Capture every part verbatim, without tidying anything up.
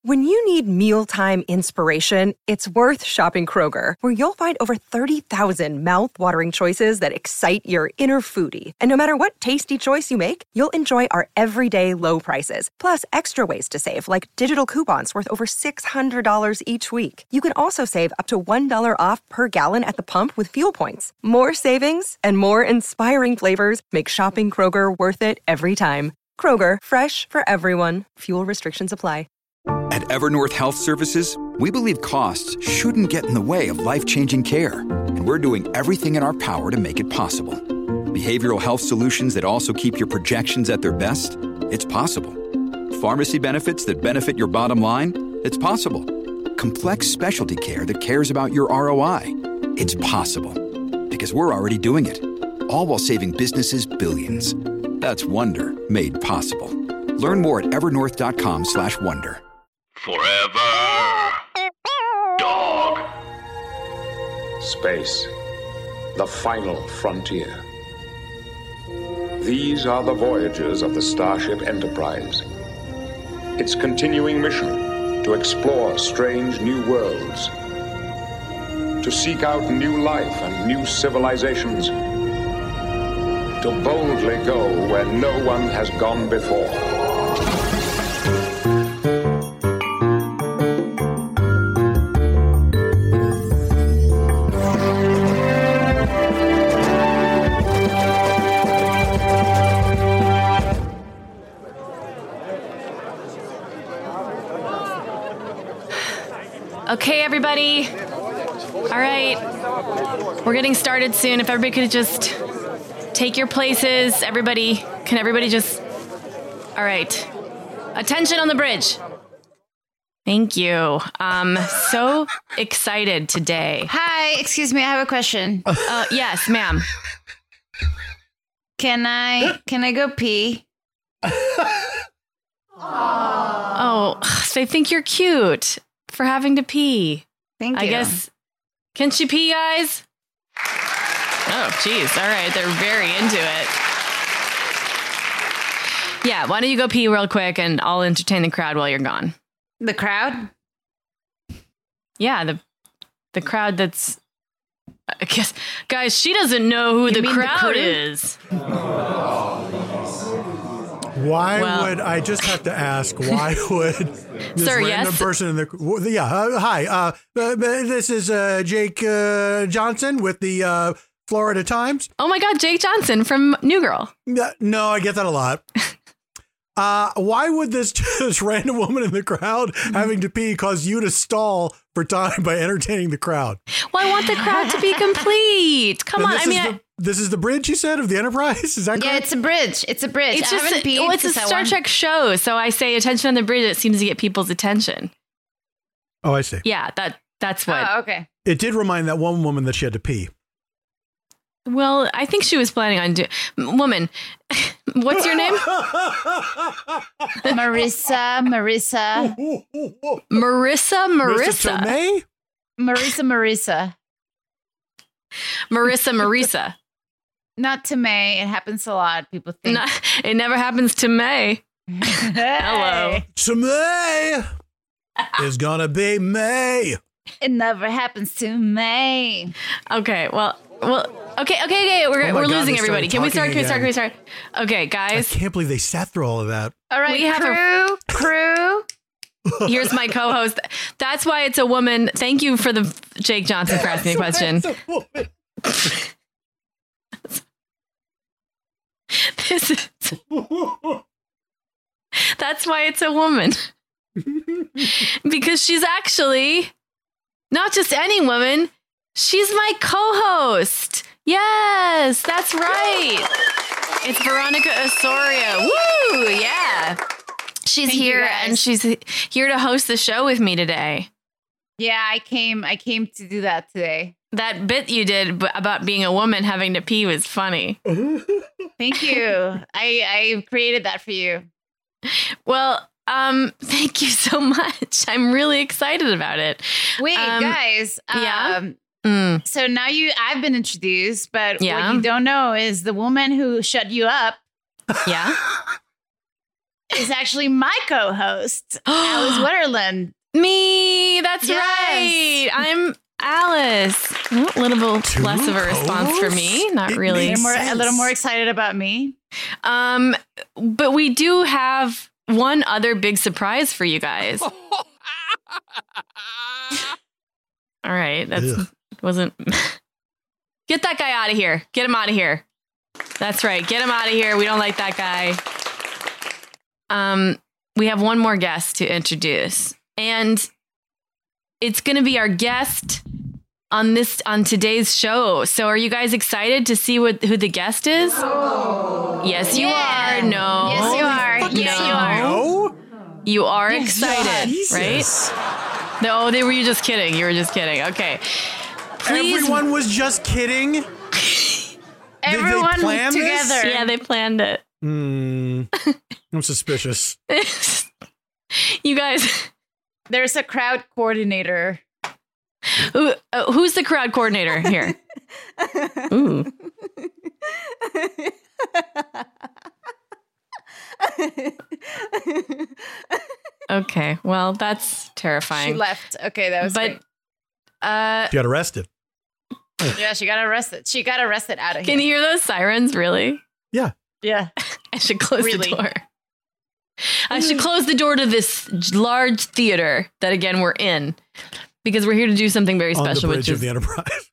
When you need mealtime inspiration, it's worth shopping Kroger, where you'll find over thirty thousand mouth-watering choices that excite your inner foodie. And no matter what tasty choice you make, you'll enjoy our everyday low prices, plus extra ways to save, like digital coupons worth over six hundred dollars each week. You can also save up to one dollar off per gallon at the pump with fuel points. More savings and more inspiring flavors make shopping Kroger worth it every time. Kroger, fresh for everyone. Fuel restrictions apply. At Evernorth Health Services, we believe costs shouldn't get in the way of life-changing care, and we're doing everything in our power to make it possible. Behavioral health solutions that also keep your projections at their best? It's possible. Pharmacy benefits that benefit your bottom line? It's possible. Complex specialty care that cares about your R O I? It's possible. Because we're already doing it. All while saving businesses billions. That's Wonder made possible. Learn more at evernorth.com slash wonder. Forever. Dog. Space. The final frontier. These are the voyages of the Starship Enterprise. Its continuing mission to explore strange new worlds, to seek out new life and new civilizations, to boldly go where no one has gone before. Okay, everybody. All right. We're getting started soon. If everybody could just take your places. Everybody, can everybody just... All right. Attention on the bridge. Thank you. Um, so excited today. Hi, excuse me, I have a question. Uh, yes, ma'am. Can I, can I go pee? Oh, they think you're cute for having to pee. Thank you. I guess. Can she pee, guys? Oh, geez. All right. They're very into it. Yeah. Why don't you go pee real quick and I'll entertain the crowd while you're gone. The crowd? Yeah. The the crowd that's. I guess, guys, she doesn't know who you the crowd the is. Why well, would I just have to ask? Why would this sir, random yes? person in the yeah? Uh, hi, uh, uh, this is uh, Jake uh, Johnson with the uh, Florida Times. Oh my God, Jake Johnson from New Girl. Uh, no, I get that a lot. Uh, why would this this random woman in the crowd having to pee cause you to stall for time by entertaining the crowd? Well, I want the crowd to be complete. Come and on, I mean. The, I, this is the bridge, you said, of the Enterprise? Is that correct? Yeah, it's a bridge. It's a bridge. It's I just haven't a, peed well, it's a Star want... Trek show, so I say attention on the bridge. It seems to get people's attention. Oh, I see. Yeah, that that's what. Oh, okay. It did remind that one woman that she had to pee. Well, I think she was planning on doing... Woman, what's your name? Marissa, Marissa. Marissa, Marissa. Tomei? Marissa, Marissa. Marissa, Marissa. Not to May. It happens a lot. People think. No, it never happens to May. Hello. To May is gonna be May. It never happens to May. Okay, well... Well, okay, okay, okay. We're, oh we're God, losing everybody. Can we start? Can we start? Can we start? Okay, guys. I can't believe they sat through all of that. All right, we have crew, a, crew. Here's my co-host. That's why it's a woman. Thank you for the Jake Johnson for asking a question. This is. That's why it's a woman. Because she's actually not just any woman. She's my co-host. Yes, that's right. It's Veronica Osorio. Woo, yeah. She's Thank here and she's here to host the show with me today. Yeah, I came I came to do that today. That bit you did about being a woman having to pee was funny. Thank you. I, I created that for you. Well, um, thank you so much. I'm really excited about it. Wait, um, guys. Yeah. Um, Mm. So now you, I've been introduced, but yeah. what you don't know is the woman who shut you up. Yeah. is actually my co-host, Alice Wetterland. Me, that's Yes. right. I'm Alice. A little bit Two less of a response for me. Not It really. They're makes more, a sense. little more excited about me. Um, but we do have one other big surprise for you guys. All right, that Ugh. wasn't. Get that guy out of here. Get him out of here. That's right. Get him out of here. We don't like that guy. Um, we have one more guest to introduce, and it's going to be our guest on this on today's show. So, are you guys excited to see what who the guest is? Yes, you Yeah. are. No. Yes, you are. Fucking Yes, you no. are. No? You are Yes. excited, Jesus. right? No, they were you just kidding. You were just kidding. Okay. Please. Everyone was just kidding. Everyone plan this? together. Yeah, they planned it. Hmm. I'm suspicious. You guys, There's a crowd coordinator. who, uh, who's the crowd coordinator here? Ooh. Okay, well, that's She terrifying. left. Okay, that was But great. uh, She got arrested. Yeah, she got arrested. She got arrested out of can here. you hear those sirens? Really? Yeah. Yeah. I should close Really? the door. I should close the door to this large theater that again we're in because we're here to do something very On the special, bridge which of is the Enterprise.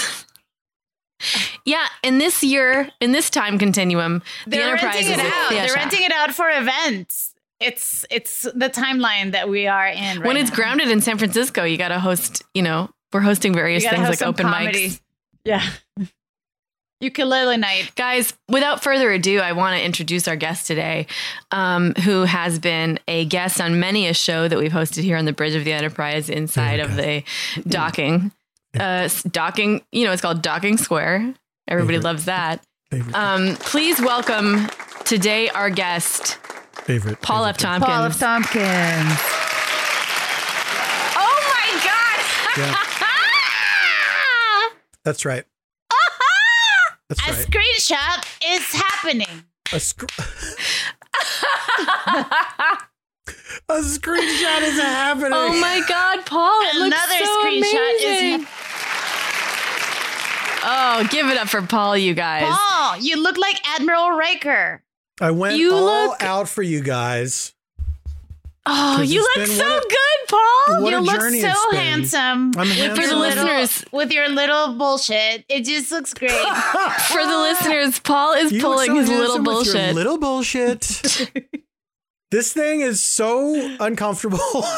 yeah. In this year, in this time continuum, the They're Enterprise renting is it a out. They're theater. renting it out for events. It's it's the timeline that we are in right When it's now. grounded in San Francisco, you got to host. You know, we're hosting various You gotta things have like some open comedy. mics. Yeah. Ukulele night. Guys, without further ado, I want to introduce our guest today, um, who has been a guest on many a show that we've hosted here on the Bridge of the Enterprise inside of the docking. Uh, s- docking, you know, it's called Docking Square. Everybody Favorite. loves that. Favorite. Um, please welcome today our guest, favorite. Paul F. favorite, Tompkins. Paul F. Tompkins. Oh my God! Yeah. That's right. That's A right. screenshot is happening. A, sc- a screenshot is happening. Oh my God, Paul! It looks Another so screenshot amazing. is Oh, give it up for Paul, you guys. Paul, you look like Admiral Riker. I went You all look- out for you guys. Oh, 'Cause you it's look been so what a- good, Paul. What you a look journey so it's been. handsome. I'm with handsome. For the your little- listeners. with your little bullshit. It just looks great. For the listeners, Paul is You look pulling so his little handsome with your bullshit. little bullshit. This thing is so uncomfortable.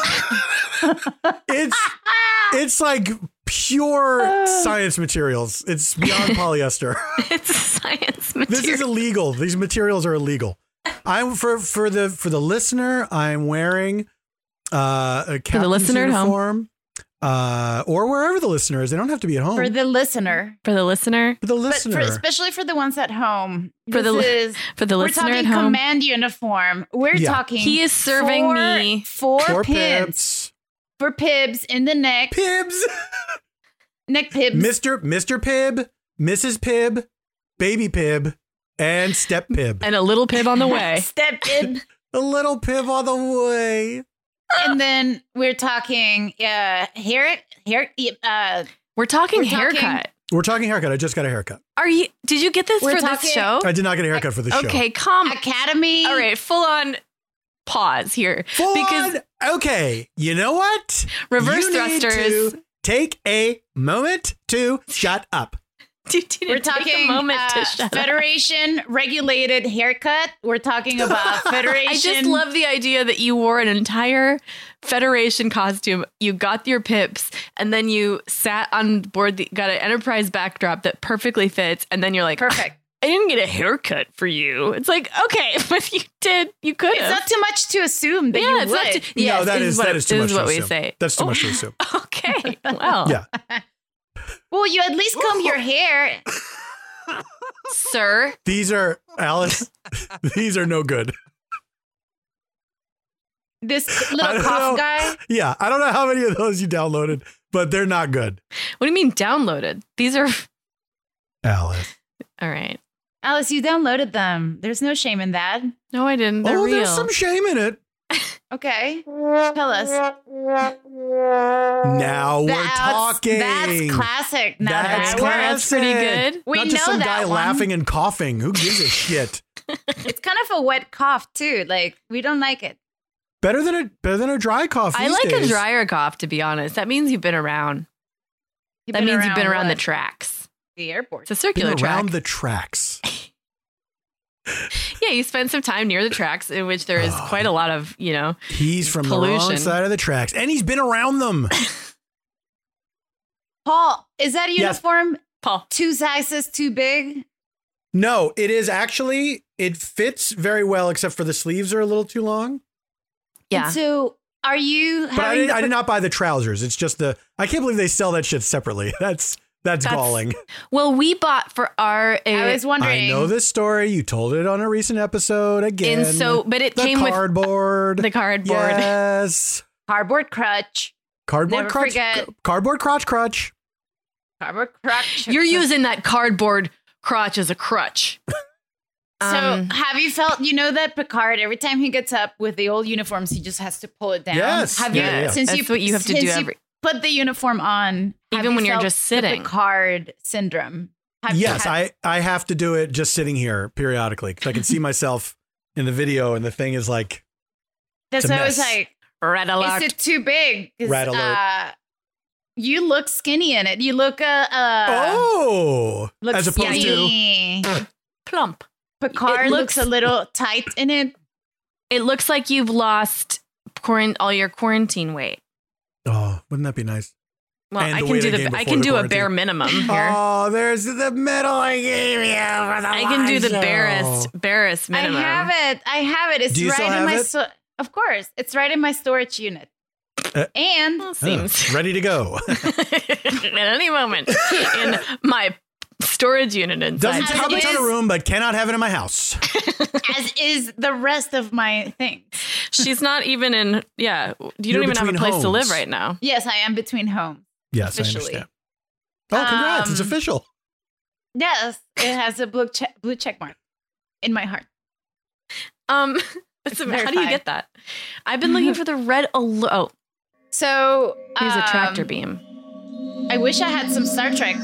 it's it's like pure science materials. It's beyond polyester. It's science material. This is illegal. These materials are illegal. I'm for for the for the listener. I'm wearing uh, a captain's listener at home. uniform, uh, or wherever the listener is. They don't have to be at home. For the listener. For the listener. For the But listener. for, especially for the ones at home. For the this li- is, For the we're listener talking at home. command uniform. We're Yeah. talking. He is serving four, me. four, Four pibs. pips. For pibs in the neck. Pibs. Neck pibs. Mister Mister Pibb, Missus Pibb, Baby Pibb, and Step Pibb. And a little pib on the way. Step pib. A little Pibb on the way. And then we're talking uh, hair, hair, uh, We're talking We're talking- haircut. We're talking haircut. I just got a haircut. Are you? Did you get this We're for this talking- show? I did not get a haircut for this show. Okay, calm. academy. All right, full on pause here Full because on. Okay, you know what? reverse You need thrusters. to take a moment to shut up. You didn't We're take talking a moment uh, to shut up. Federation regulated haircut. We're talking about Federation. I just love the idea that you wore an entire Federation costume. You got your pips, and then you sat on board. The, got an Enterprise backdrop that perfectly fits, and then you're like, perfect. I didn't get a haircut for you. It's like, okay, but you did. You could It's have. not too much to assume that yeah, you it's would. not too, yes, no, that this is what, that is too this much is what to we assume. say. That's too Oh, much to assume. Okay, well, Yeah. Well, you at least comb your hair. sir. These are Alice. These are no good. This I little don't cough know. guy. Yeah, I don't know how many of those you downloaded, but they're not good. What do you mean downloaded? These are Alice. all right. Alice, you downloaded them. There's no shame in that. No, I didn't. They're oh, real. there's some shame in it. Okay. Tell us. Now we're That's- talking. That's classic. Now That's that classic. works. That's pretty good. We Not just know some that guy one. laughing and coughing. Who gives a shit? It's kind of a wet cough too. Like we don't like it. Better than a better than a dry cough. I these like days. a drier cough, to be honest. That means you've been around. You've that means you've been around the what? tracks. The airport. It's a circular Been track. around the tracks. Yeah, you spend some time near the tracks, in which there is Oh. quite a lot of, you know, He's from the wrong pollution. side of the tracks, and he's been around them. Paul, is that a Yes. uniform Paul. two sizes too big? No, it is actually. It fits very well, except for the sleeves are a little too long. Yeah. And so are you But I having did, the I did not buy the trousers. It's just the. I can't believe they sell that shit separately. That's that's, That's- galling. Well, we bought for our. Uh, I was wondering. I know this story. You told it on a recent episode again. And so, but it the came cardboard. with the cardboard. Yes. cardboard crutch. Cardboard Never crutch. forget. Cardboard crotch crutch. Cardboard crutch. You're using that cardboard crotch as a crutch. So Um, have you felt, you know that Picard, every time he gets up with the old uniforms, he just has to pull it down? Yes. Have Yeah, you, yeah, yeah. since That's you, what you have to since do you every- put the uniform on, have Even you when you're felt just the sitting. Picard syndrome? Have you Yes, had- I, I have to do it just sitting here periodically because I can see myself in the video and the thing is like, That's it's a why I was mess. like, Red alert. is it too big? 'Cause, Red alert. Uh, you look skinny in it. You look, uh, uh oh, look as opposed to, skinny. Plump. Picard It looks, looks- a little tight in it. It looks like you've lost quarant- all your quarantine weight. oh, wouldn't that be nice? Well, And I the can weight do I the gained I before can the do a quarantine. bare minimum here. Oh, there's the medal I gave you for the I can do the live show. barest barest minimum. I have it. I have it. It's Do you right still in have my it? so- of course. It's right in my storage unit. Uh, and Well, Huh, seems ready to go. at any moment in my storage unit inside. Doesn't As probably is- ton of room, but cannot have it in my house. as is the rest of my things. She's not even in. Yeah, you You're don't even have a between place to live homes. right now. Yes, I am between homes. Yes, I Officially. understand. Oh, congrats! it's Um, official. Yes, it has a blue check, blue check mark in my heart. Um, that's a, how do you verified. get that? I've been looking for the red alert. Oh, So here's a tractor um, beam. I wish I had some Star Trek.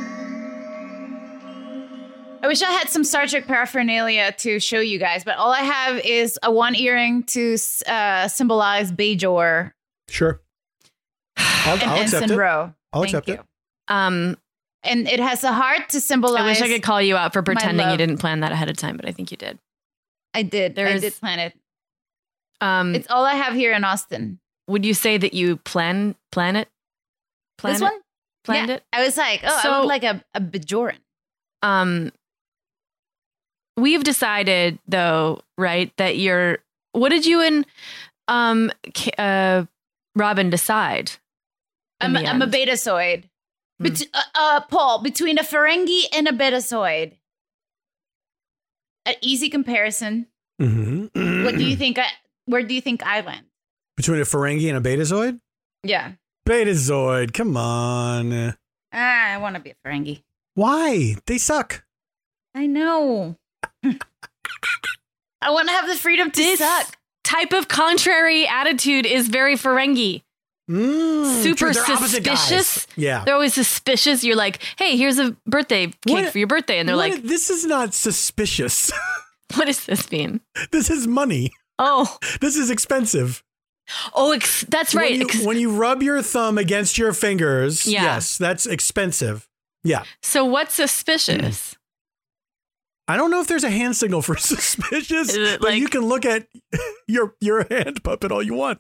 I wish I had some Star Trek paraphernalia to show you guys, but all I have is a one earring to uh, symbolize Bajor Sure. I'll, and I'll accept Ensign it. Rowe. I'll Thank accept you. it. Um, And it has a heart to symbolize. I wish I could call you out for pretending you love. didn't plan that ahead of time, but I think you did. I did. I There's- did plan it. Um, It's all I have here in Austin. would you say that you plan plan it? Plan this it? one? Planned Yeah. it? I was like, oh, I So- look like a, a Bajoran. Um, we've decided though, right, that you're. What did you and um K- uh Robin decide? in I'm, the I'm a end? betazoid. Hmm. Bet- uh, uh, Paul, between a Ferengi and a betazoid. An easy comparison. Mm-hmm. What do you think? I, where do you think I land? Between a Ferengi and a Betazoid? Yeah. Betazoid, come on. Ah, I want to be a Ferengi. Why? They suck. I know. I want to have the freedom to This suck. type of contrary attitude is very Ferengi. Mm, Super true, they're opposite guys. suspicious. Yeah. They're always suspicious. You're like, hey, here's a birthday cake What- for your birthday. And they're What- like, this is not suspicious. what does this mean? This is money. Oh, This is expensive. oh, ex- that's right. When you, Ex- when you rub your thumb against your fingers, Yeah. yes, that's expensive. Yeah. so what's suspicious? I don't know if there's a hand signal for suspicious, Is it but like- you can look at your your hand puppet all you want.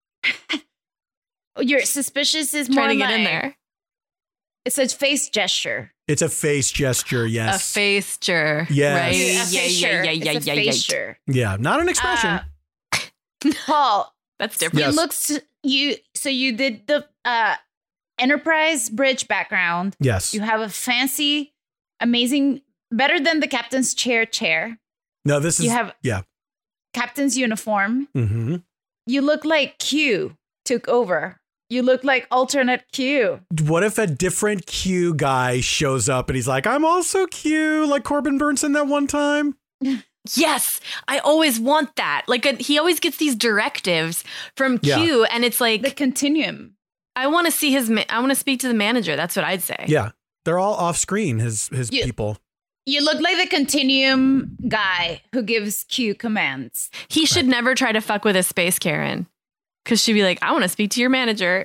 Your suspicious is more Trying to get like, in there. It's a face gesture. It's a face gesture, A yes. face ger. Yes. Right? A Yeah, yeah, facial. yeah, yeah, It's a yeah, yeah. facial. Yeah, not an expression. Uh, Paul, That's different. Yes. you looks you so you did the uh Enterprise bridge background. yes. You have a fancy, amazing, better than the captain's chair chair. No, this is You have yeah. captain's uniform. Mm-hmm. You look like Q took over. You look like alternate Q. What if a different Q guy shows up and he's like, I'm also Q, like Corbin Burnson that one time? Yes, I always want that. Like a, he always gets these directives from Q, Yeah. and it's like The continuum. I want to see his. Ma- I want to speak to the manager. That's what I'd say. Yeah. They're all off screen, his his You- people. You look like the continuum guy who gives Q commands. He should never try to fuck with a space Karen, because she'd be like, I want to speak to your manager.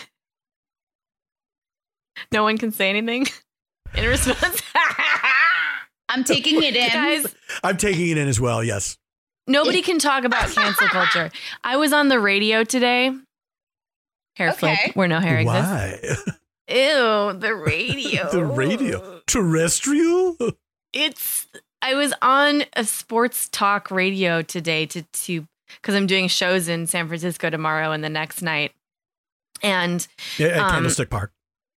No one can say anything in response. I'm taking it in. Guys, I'm taking it in as well, yes. nobody can talk about cancel culture. I was on the radio today. Hair Okay. flip where no hair exists. Why? Ew, the radio. The radio. Terrestrial? It's I was on a sports talk radio today to to because I'm doing shows in San Francisco tomorrow and the next night. And Yeah, at Um, Candlestick Park.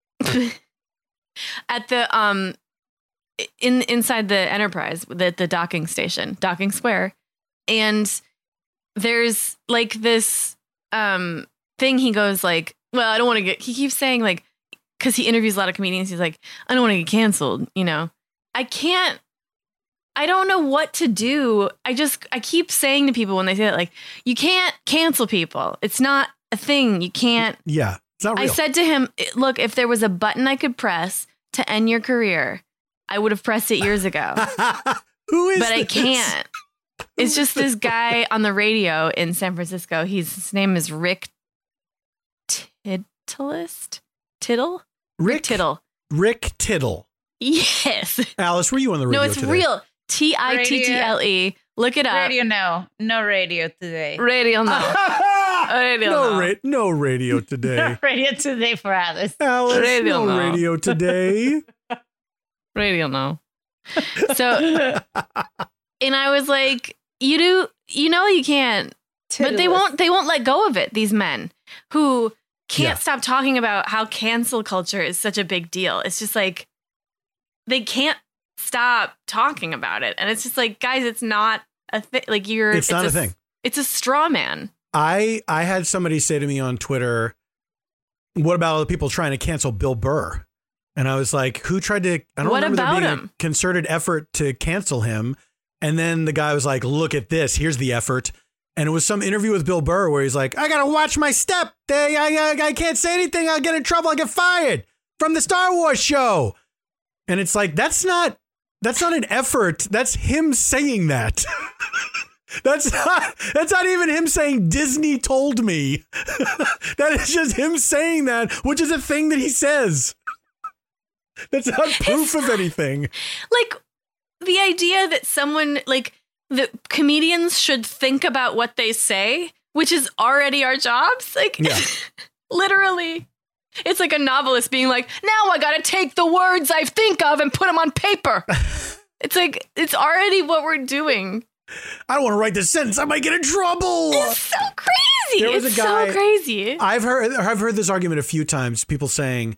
at the um in inside the Enterprise, the the docking station, docking square, and there's like this um thing. He goes like, well, I don't want to get. He keeps saying like, because he interviews a lot of comedians. He's like, I don't want to get canceled. You know, I can't. I don't know what to do. I just I keep saying to people when they say that, like, you can't cancel people. It's not a thing. You can't. Yeah. It's not real. I said to him, look, if there was a button I could press to end your career, I would have pressed it years ago. Who is But I this? can't. It's just this guy on the radio in San Francisco. He's his name is Rick Tittlist? Tittle? Rick Tittle. Rick Tittle. Yes. Alice, were you on the radio No, it's today? real. T I T T L E. Look it up. Radio, no. No radio today. Radio no. Radio no, no. ra- no radio today. radio today for Alice. Alice, Radio no no. radio today. Radio no. So, and I was like, you do, you know, you can't, but they won't, they won't let go of it. These men who can't Yeah. stop talking about how cancel culture is such a big deal. It's just like, they can't stop talking about it. And it's just like, guys, it's not a thing. Like you're, It's not a thing. It's a straw man. I I had somebody say to me on Twitter, what about all the people trying to cancel Bill Burr? And I was like, who tried to, I don't What remember about there being him? a concerted effort to cancel him. And then the guy was like, look at this. Here's the effort. And it was some interview with Bill Burr where he's like, I got to watch my step. They, I, I, I can't say anything. I'll get in trouble. I'll get fired from the Star Wars show. And it's like, that's not, that's not an effort. That's him saying that. That's not, that's not even him saying Disney told me. That is just him saying that, which is a thing that he says. That's not proof of anything. Like the idea that someone like the comedians should think about what they say, which is already our jobs. Like Yeah. literally, it's like a novelist being like, now I got to take the words I think of and put them on paper. It's like, it's already what we're doing. I don't want to write this sentence. I might get in trouble. It's so crazy. There was it's a guy- so crazy. I've heard I've heard this argument a few times. People saying,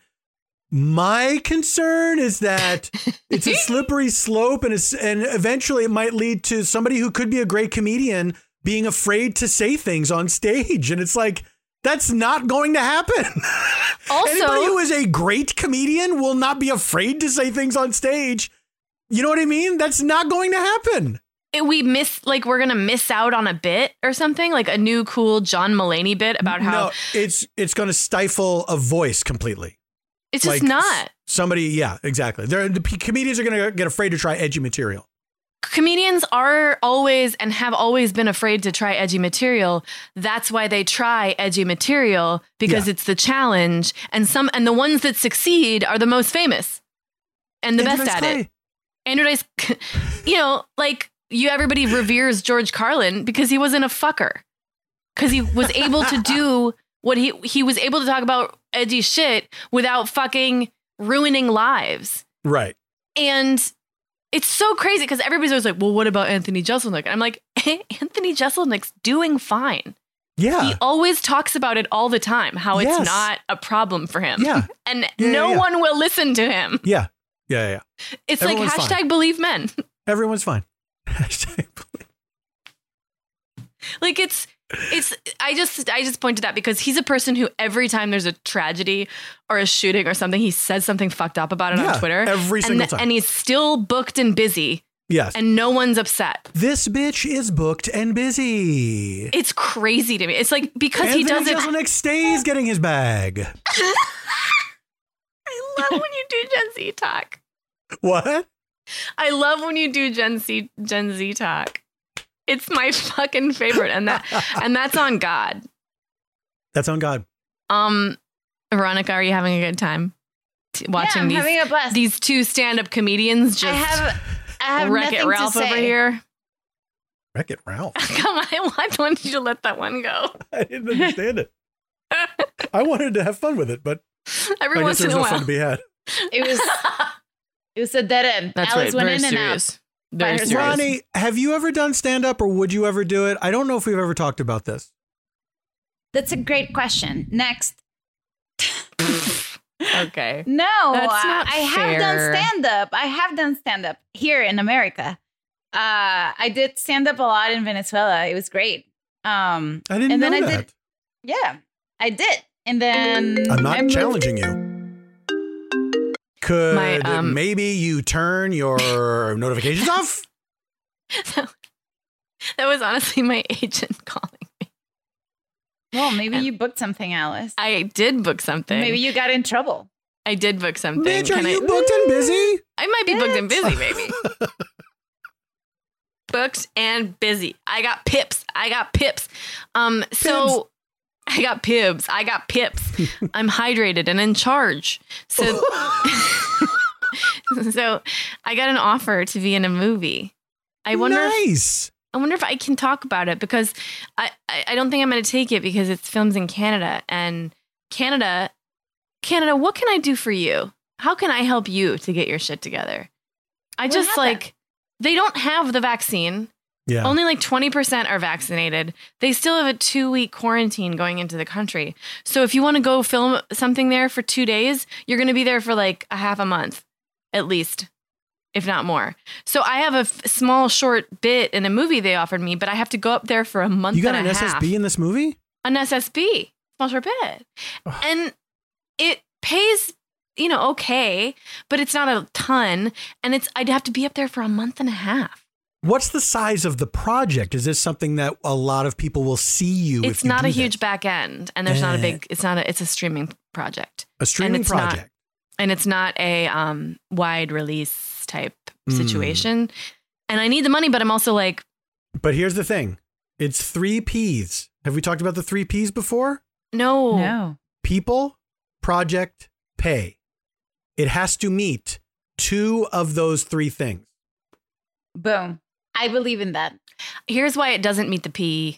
my concern is that it's a slippery slope, and it's, and eventually it might lead to somebody who could be a great comedian being afraid to say things on stage. And it's like, that's not going to happen. Also- anybody who is a great comedian will not be afraid to say things on stage. You know what I mean? That's not going to happen. It- we miss, like, we're going to miss out on a bit or something, like a new cool John Mulaney bit about how No, it's it's going to stifle a voice completely. it's just Like, not. Somebody, yeah, exactly. They're, the p- comedians are going to get afraid to try edgy material. Comedians are always and have always been afraid to try edgy material. That's why they try edgy material, because Yeah. it's the challenge. And some and the ones that succeed are the most famous and the Andrew best Dice at Clay. it. Andrew Dice, you know, like you, everybody reveres George Carlin because he wasn't a fucker, because he was able to do what he he was able to talk about edgy shit without fucking ruining lives. Right. And it's so crazy because everybody's always like, well, what about Anthony Jeselnik? And I'm like, Anthony Jeselnik's doing fine. Yeah. He always talks about it all the time, how Yes. it's not a problem for him. Yeah. And Yeah, no yeah, yeah. one will listen to him. yeah. Yeah. Yeah. It's Everyone's like fine. hashtag believe men. Everyone's fine. Hashtag- Like it's It's I just I just pointed that because he's a person who every time there's a tragedy or a shooting or something, he says something fucked up about it Yeah, on Twitter. every and single th- time. And he's still booked and busy. Yes. And no one's upset. This bitch is booked and busy. It's crazy to me. It's like because he Anthony doesn't. Jeselnik stays getting his bag. I love when you do Gen Z talk. What? I love when you do Gen Z Gen Z talk. It's my fucking favorite, and that and that's on God. That's on God. Um, Veronica, are you having a good time t- watching yeah, I'm these having a blast. these two stand-up comedians just I have, I have Wreck-It nothing Ralph to say. over here? Wreck-It Ralph. Come on, I wanted you to let that one go. I didn't understand it. I wanted to have fun with it, but Every I guess once there in was a no while. fun to be had. It was it was a dead end. That's Alice right. went Very in and serious. Very By herself. serious. Ronnie, have you ever done stand-up or would you ever do it? I don't know if we've ever talked about this. That's a great question. Next. Okay. No, That's not I have fair. done stand up. I have done stand up here in America. Uh, I did stand up a lot in Venezuela. It was great. Um, I didn't and know then I that. did. Yeah, I did. And then I'm not I moved- challenging you. Could My, um, maybe you turn your notifications off? That was honestly my agent calling me. Well, maybe you booked something, Alice. I did book something. Maybe you got in trouble. I did book something. Bitch, are Can you I, booked and busy? I might be booked and busy, baby. Booked and busy. I got pips. I got pips. Um, so I got pibs. I got pips. I'm hydrated and in charge. So, so I got an offer to be in a movie. I wonder. If, Nice. I wonder if I can talk about it because I, I, I don't think I'm going to take it because it's films in Canada and Canada. Canada, what can I do for you? How can I help you to get your shit together? I What just happened? like, they don't have the vaccine. Yeah. Only like twenty percent are vaccinated. They still have a two week quarantine going into the country. So if you want to go film something there for two days, you're going to be there for like a half a month at least, if not more. So I have a f- small short bit in a movie they offered me, but I have to go up there for a month You got and an a half. S S B in this movie? An S S B, small short bit. And it pays, you know, okay, but it's not a ton. And it's I'd have to be up there for a month and a half. What's the size of the project? Is this something that a lot of people will see you? It's if you not do a huge this? back end, and there's not a Eh. big. It's not a. It's a streaming project, A streaming it's not- project. and it's not a um, wide release type Mm. situation. And I need the money, but I'm also like, But here's the thing. It's three P's. Have we talked about the three P's before? no, No. People, project, pay. It has to meet two of those three things. Boom. I believe in that. Here's why it doesn't meet the P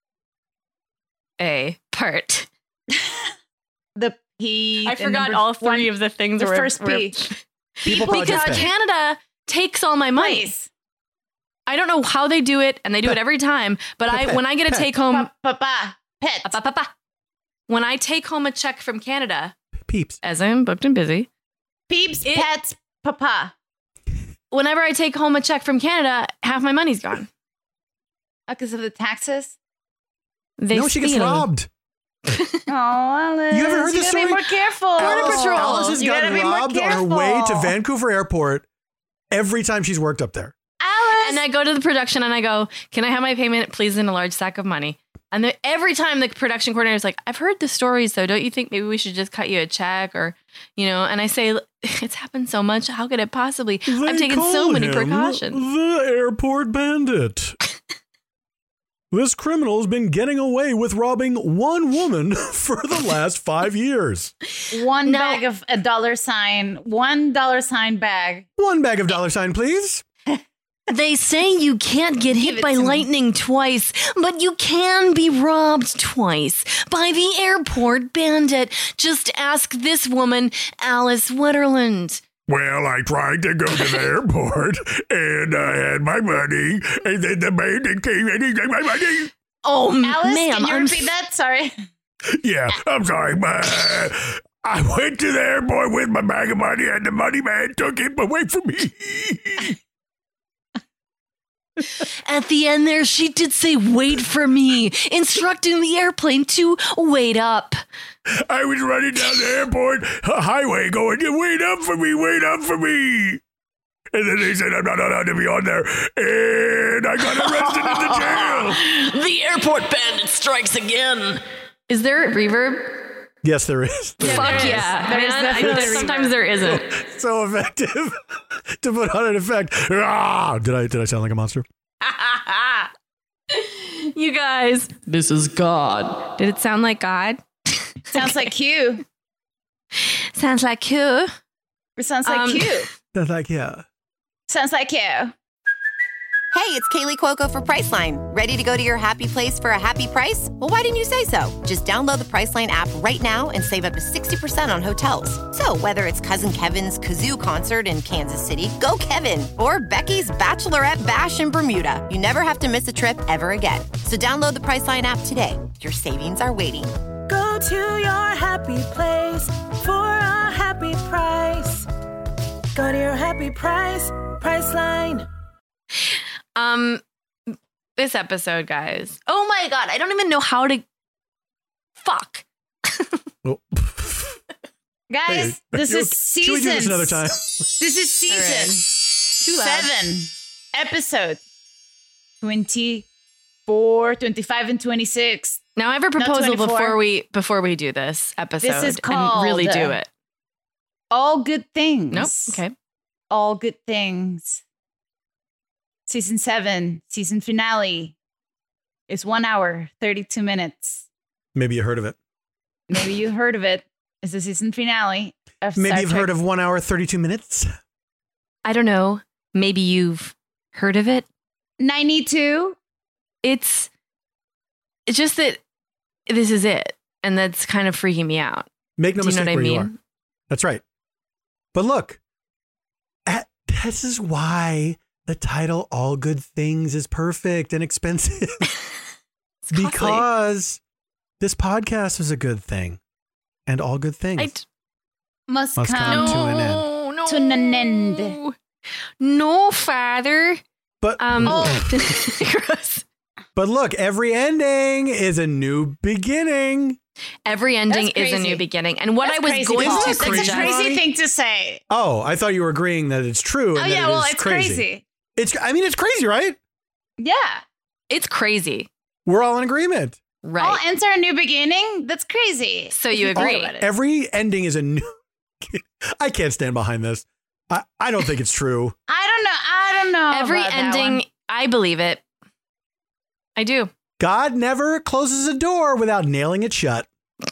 A part. The P. I the forgot number all three one- of the things. the were, first were- P. People, People project, because pay. Canada takes all my money. Place. I don't know how they do it, and they do it every time. But I, when I get a Pet. take home, Pa- Papa. Pet. Pa, pa, pa, pa. When I take home a check from Canada, Peeps. as I'm booked and busy, Peeps. It- Pets. Papa. whenever I take home a check from Canada, half my money's gone. Because of the taxes. They no, she gets steal. robbed. Oh, Alice. You ever heard you this gotta story? be more careful. Alice, Patrol. Alice has You gotta gotten be more robbed on her way to careful. Vancouver Airport every time she's worked up there. Alice. And I go to the production and I go, "Can I have my payment, please, in a large sack of money?" And the, every time the production coordinator is like, "I've heard the stories, though. Don't you think maybe we should just cut you a check, or, you know?" And I say, "It's happened so much. How could it possibly? I've They taken so call many him precautions." The airport bandit. This criminal has been getting away with robbing one woman for the last five years. one No. bag of a dollar sign. One dollar sign bag. One bag of dollar sign, please. They say you can't get Give hit it by to me. lightning twice, but you can be robbed twice by the airport bandit. Just ask this woman, Alice Wetterland. Well, I tried to go to the airport and I had my money, and then the bandit came and he took my money. Oh, m- Alice, ma'am, can you I'm repeat that? Sorry. Yeah, I'm sorry, but I went to the airport with my bag of money and the money man took it away from me. At the end there, she did say, wait for me, instructing the airplane to wait up. I was running down the airport highway going, wait up for me, wait up for me. And then they said, I'm not allowed to be on there. And I got arrested in the jail. The airport bandit strikes again. Is there reverb? Yes, there is. Yeah, Fuck there yeah. Is. There Man, is I, sometimes there isn't. So effective to put on an effect. Ah, did I did I sound like a monster? You guys, this is God. Did it sound like God? Sounds like Q. Sounds like Q. It sounds like Um, Q. That's like, yeah. Sounds like Q. Hey, it's Kaylee Cuoco for Priceline. Ready to go to your happy place for a happy price? Well, why didn't you say so? Just download the Priceline app right now and save up to sixty percent on hotels. So whether it's Cousin Kevin's Kazoo Concert in Kansas City, go Kevin, or Becky's Bachelorette Bash in Bermuda, you never have to miss a trip ever again. So download the Priceline app today. Your savings are waiting. Go to your happy place for a happy price. Go to your happy price, Priceline. Um, this episode, guys. Oh my God, I don't even know how to. Fuck. Oh. Guys, this Should- is season. Should we do this another time? This is season Too loud. seven, episode twenty-four, twenty-five, and twenty-six. Now I have a proposal twenty-four. before we before we do this episode. This is and called, really do uh, it. All good things. Nope. Okay. All good things. Season seven, season finale is one hour, thirty-two minutes. Maybe you heard of it. Maybe you heard of it. It's the season finale of Maybe Star you've Trek. heard of one hour, thirty-two minutes. I don't know. Maybe you've heard of it. ninety-two. It's it's just that this is it, and that's kind of freaking me out. Make no Do you know mistake what I where you are. mean? That's right. But look, at, this is why the title All Good Things is perfect and expensive. It's costly. Because this podcast is a good thing. And all good things. I d- Must, Must come. come to an end. No, no, To an end. No, Father. But Um, Oh. gross. but look, every ending is a new beginning. Every ending That's is a new crazy. beginning. And what That's I was crazy, going Paul. to Isn't that That's crazy, a suggest. crazy Ronnie? thing to say. Oh, I thought you were agreeing that it's true. And Oh that yeah, it well, is it's crazy. crazy. It's. I mean, it's crazy, right? Yeah. It's crazy. We're all in agreement. Right. All enter a new beginning. That's crazy. So you If think agree. about it. Every ending is a new. I can't stand behind this. I, I don't think it's true. I don't know. I don't know. Every about that ending, one. I believe it. I do. God never closes a door without nailing it shut.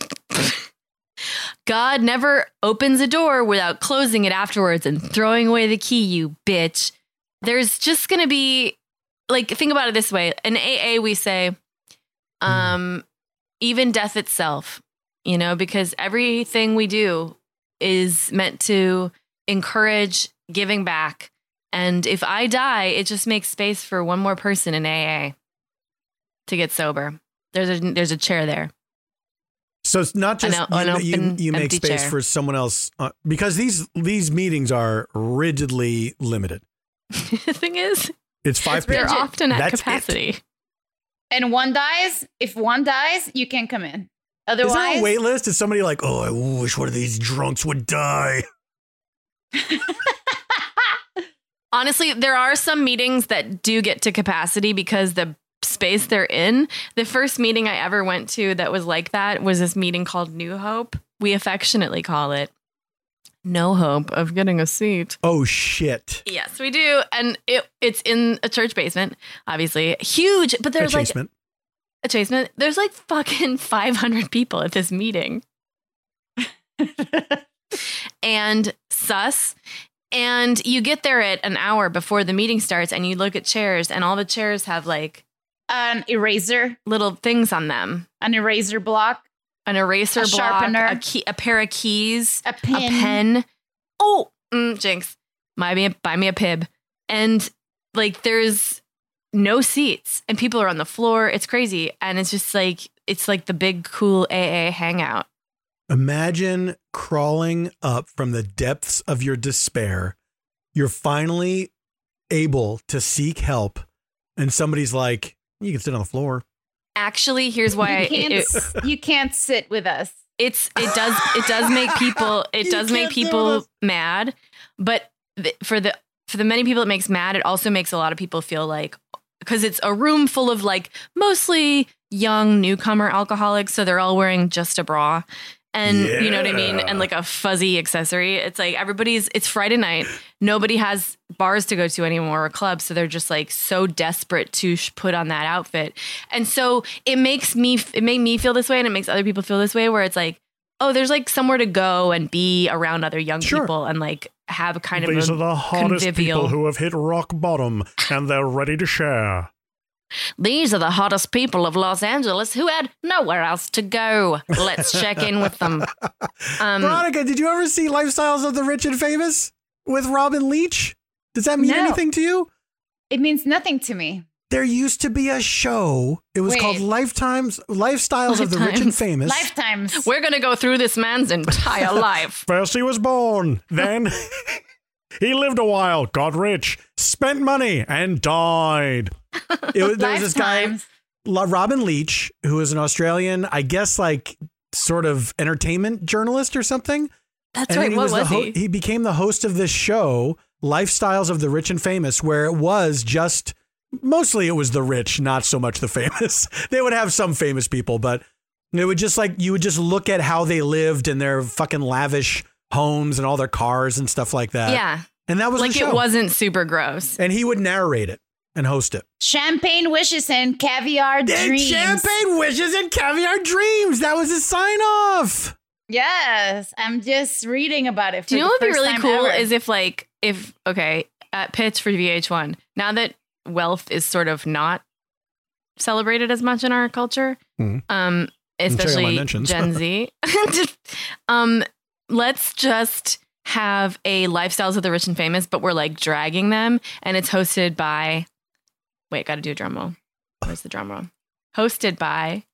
God never opens a door without closing it afterwards and throwing away the key, you bitch. There's just going to be, like, think about it this way. In A A, we say, um, even death itself, you know, because everything we do is meant to encourage giving back. And if I die, it just makes space for one more person in A A to get sober. There's a, there's a chair there. So it's not just An o- an you, you, open, you make empty space chair. for someone else uh, because these these meetings are rigidly limited. The thing is, It's five they're people. often at That's it. capacity. And one dies. If one dies, you can't come in. Is Otherwise, there a wait list? Is somebody like, oh, I wish one of these drunks would die? Honestly, there are some meetings that do get to capacity because the space they're in. The first meeting I ever went to that was like that was this meeting called New Hope. We affectionately call it No Hope of Getting a Seat. Oh, shit. Yes, we do. And it it's in a church basement, obviously. Huge, but there's like Chasement. a basement. There's like fucking five hundred people at this meeting. And sus. And you get there at an hour before the meeting starts and you look at chairs and all the chairs have like an eraser, little things on them. an eraser block, An eraser A block, sharpener. a key, a pair of keys, a pin. a pen. Oh, mm, jinx. Buy me a, buy me a pib. And like there's no seats and people are on the floor. It's crazy. And it's just like, it's like the big cool A A hangout. Imagine crawling up from the depths of your despair. You're finally able to seek help and somebody's like, you can sit on the floor. Actually, here's why You I, can't, it, you can't sit with us. it's it does it does make people it You does make can't do people this. mad, but th- for the for the many people it makes mad, it also makes a lot of people feel like, because it's a room full of like mostly young newcomer alcoholics, so they're all wearing just a bra. And you know what I mean? And like a fuzzy accessory. It's like everybody's, it's Friday night. Nobody has bars to go to anymore or clubs. So they're just like so desperate to sh- put on that outfit. And so it makes me, it made me feel this way, and it makes other people feel this way, where it's like, oh, there's like somewhere to go and be around other young Sure. people and like have kind These of are a the hottest convivial. people who have hit rock bottom, and they're ready to share. These are the hottest people of Los Angeles who had nowhere else to go. Let's check in with them. Um, Veronica, did you ever see Lifestyles of the Rich and Famous with Robin Leach? Does that mean No. anything to you? It means nothing to me. There used to be a show. It was Wait. called Lifetimes, Lifestyles of the Rich and Lifetimes. Famous. Lifetimes. we're going to go through this man's entire life. First he was born, then he lived a while, got rich, spent money, and died. It was, there was this guy, Lifetimes. La- Robin Leach, who was an Australian, I guess, like sort of entertainment journalist or something. That's And right. then he What was, was the he? He became the host of this show, Lifestyles of the Rich and Famous, where it was just mostly it was the rich, not so much the famous. They would have some famous people, but it would just like you would just look at how they lived in their fucking lavish homes and all their cars and stuff like that. Yeah. And that was Like the show. it wasn't super gross. And he would narrate it and host it. Champagne wishes and caviar And dreams. champagne wishes and caviar dreams. That was his sign off. Yes, I'm just reading about it. For Do you know the what would be first really time cool ever. is if like, if, okay, at Pitch for V H one, now that wealth is sort of not celebrated as much in our culture, Mhm. um, check out my especially mentions. Gen Z, um, let's just have a Lifestyles of the Rich and Famous, but we're like dragging them, and it's hosted by, wait, got to do a drum roll. Where's the drum roll? Hosted by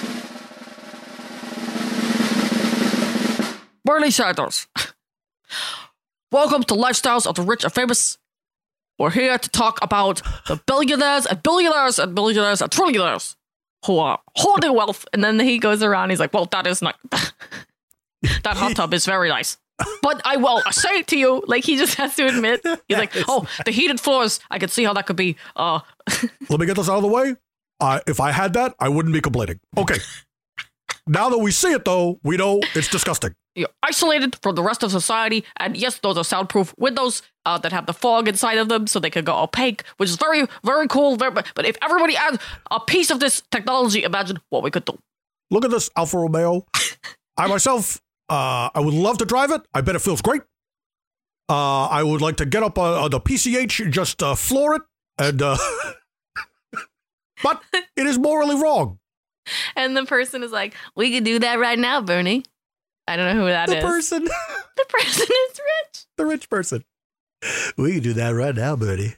Bernie Sanders. Welcome to Lifestyles of the Rich and Famous. We're here to talk about the billionaires and billionaires and billionaires and trillionaires who are hoarding wealth. And then he goes around, he's like, well, that is not, that hot tub is very nice. But I will say to you, like, he just has to admit, he's like, oh, the heated floors, I could see how that could be. Uh, Let me get this out of the way. I, if I had that, I wouldn't be complaining. Okay. Now that we see it, though, we know it's disgusting. You're isolated from the rest of society, and yes, those are soundproof windows uh, that have the fog inside of them, so they can go opaque, which is very, very cool. Very, but if everybody had a piece of this technology, imagine what we could do. Look at this Alfa Romeo. I myself, uh, I would love to drive it. I bet it feels great. Uh, I would like to get up uh, on the P C H, just uh, floor it, and uh, but it is morally wrong. And the person is like, we could do that right now, Bernie. I don't know who that The is. person, The person is rich. the rich person. We can do that right now, buddy.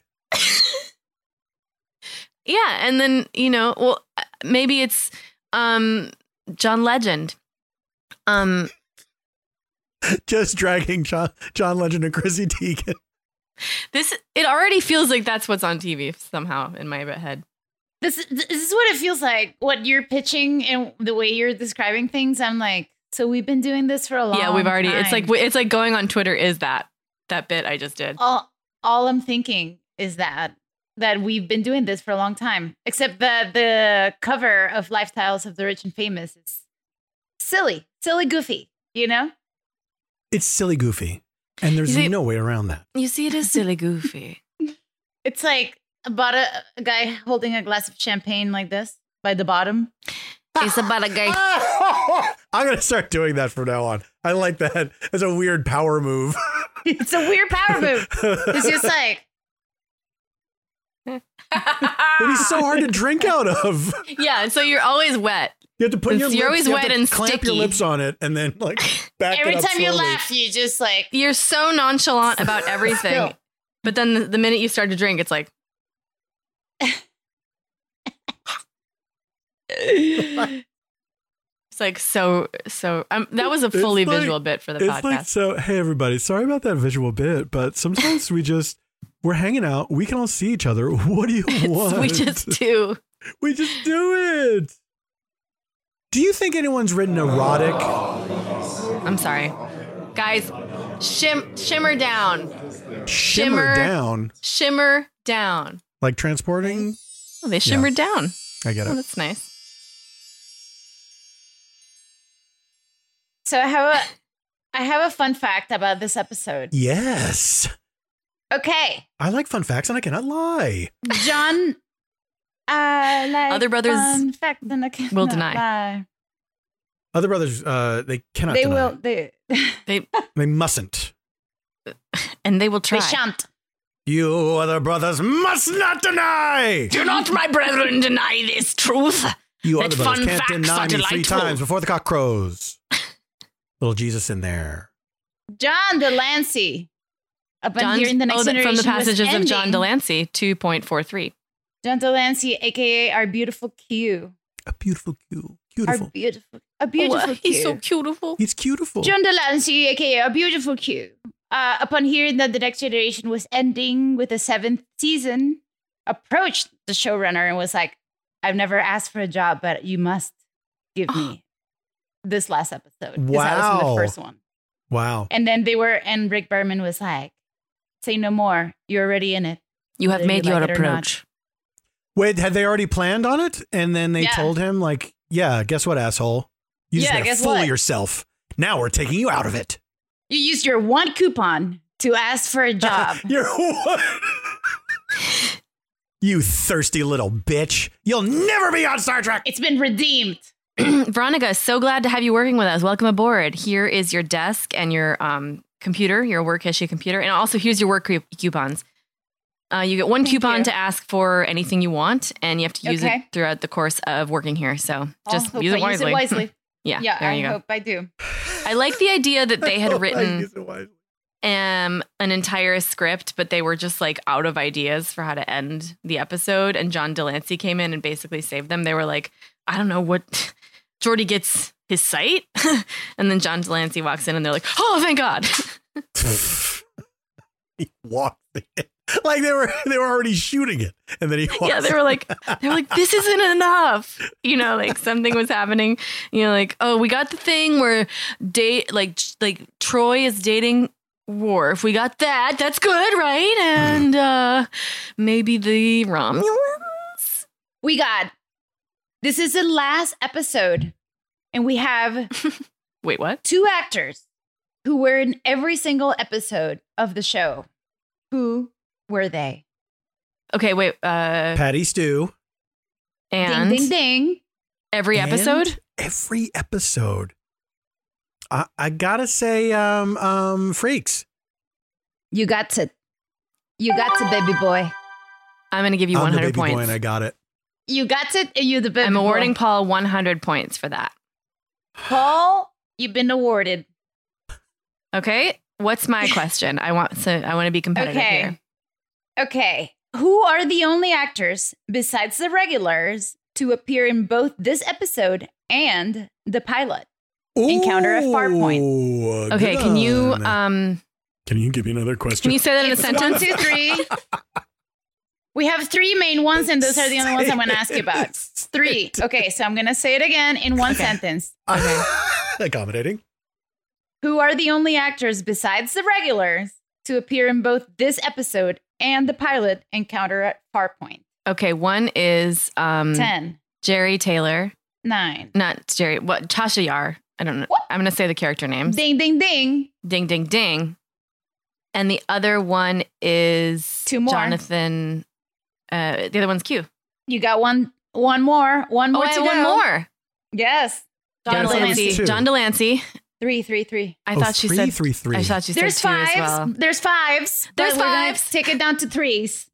Yeah, and then, you know, well, maybe it's um, John Legend. Um, Just dragging John, John Legend and Chrissy Teigen. this it already feels like that's what's on T V somehow in my head. This, this is what it feels like. What you're pitching and the way you're describing things, I'm like, so we've been doing this for a long time. Yeah, we've already. It's like it's like going on Twitter. Is that that bit I just did? all. All I'm thinking is that that we've been doing this for a long time. Except that the cover of Lifestyles of the Rich and Famous is silly, silly, goofy. You know. It's silly goofy. And there's You see- no way around that. You see, it is silly goofy. It's like about a, a guy holding a glass of champagne like this by the bottom. It's about a guy. I'm going to start doing that from now on. I like that as a weird power move. It's a weird power move. It's just like, It'd be so hard to drink out of. Yeah, so you're always wet. You have to put your You're lips, always you have wet to and clamp sticky. your lips on it and then like back every it up time you slowly. laugh, you just like, You're so nonchalant about everything. No. But then the, the minute you start to drink, it's like, it's like so, so, um, that was a It's fully like- visual bit for the It's podcast. like, so, hey, everybody, sorry about that visual bit, but sometimes we just, We're hanging out. We can all see each other. What do you want? We just do. We just do it. Do you think anyone's written erotic? I'm sorry. Guys, shim, shimmer down. Shimmer, Shimmer down? Shimmer down. Like transporting? Oh, they shimmered Yeah. down. I get Oh, it. that's nice. So I have a, I have a fun fact about this episode. Yes. Okay, I like fun facts and I cannot lie. John. I like Other brothers fun fact and I cannot will deny. lie. Other brothers, uh, they cannot They deny. will. They. They They mustn't. and they will try. They shan't. You other brothers must not deny. Do not, my brethren, deny this truth. You that other brothers fun can't facts deny are me three delightful. times before the cock crows. Little Jesus in there. John Delancey. Upon John, hearing the next oh, the- generation from the was passages of John ending, Delancey, two point four three. John Delancey, aka our beautiful Q. A beautiful Q. Our Beautiful. beautiful, a beautiful Oh, Q. he's so beautiful. He's beautiful. John Delancey, aka our beautiful Q. Uh, upon hearing that the next generation was ending with the seventh season, approached the showrunner and was like, "I've never asked for a job, but you must give me this last episode." 'Cause that was in Wow. the first one. Wow. And then they were, and Rick Berman was like, "Say no more. You're already in it." You have Whether made you your like it or not. approach. Wait, had they already planned on it? And then they Yeah. told him, like, yeah, guess what, asshole? You just Yeah, made a guess fool of what? yourself. Now we're taking you out of it. You used your one coupon to ask for a job. You're what? You thirsty little bitch. You'll never be on Star Trek. It's been redeemed. Veronica, so glad to have you working with us. Welcome aboard. Here is your desk and your um, computer, your work issue computer. And also here's your work cu- coupons. Uh, you get one Thank coupon you. to ask for anything you want, and you have to use Okay. it throughout the course of working here. So just Oh, use hope it I use wisely. it wisely. yeah, Yeah, there I you go. hope I do. I like the idea that they had I written use it wisely. um, an entire script, but they were just like out of ideas for how to end the episode. And John Delancey came in and basically saved them. They were like, I don't know what. Jordy gets his sight, and then John Delancey walks in, and they're like, "Oh, thank God!" He walked in. Like they were they were already shooting it. And then he walks Yeah, they were like, they were like, "This isn't enough." You know, like something was happening. You know, like, oh, we got the thing where date, like, like Troy is dating Worf. We got that. That's good, right? And uh maybe the Romulans. We got, this is the last episode, and we have Wait, what? two actors who were in every single episode of the show. Who were they? Okay, wait. Uh, Patty Stew. and ding, ding, ding. every And episode. Every episode. I, I gotta say, um, um, Freaks. You got to, you got to, baby boy. I'm going to give you I'm one the hundred baby boy points. and I got it. You got to, you the baby I'm awarding boy. Paul one hundred points for that. Paul, you've been awarded. Okay, what's my question? I want so I want to be competitive Okay. here. Okay. Who are the only actors besides the regulars to appear in both this episode and the pilot? Encounter at Farpoint. Ooh, Okay, good can you on. um Can you give me another question? can you say that in a It's sentence? one, two, three. We have three main ones, and those are the only ones I'm going to ask you about. Three. Okay, so I'm going to say it again in one sentence. Okay. Accommodating. Who are the only actors besides the regulars to appear in both this episode and the pilot Encounter at Farpoint? Okay, one is um Ten, Jerry Taylor, nine. not Jerry. What Tasha Yar? I don't know. What? I'm going to say the character names. Ding, ding, ding. Ding, ding, ding. And the other one is Two more. Jonathan. Uh, the other one's Q. You got one, one more, one Oh, more I to have go. one more. Yes. John Yeah, I thought it was Delancey. two. John Delancey. Three, three, three. I Oh, thought she three, said three, three. I thought she There's said two fives. as well. There's fives. but There's we're gonna fives. Take it down to threes.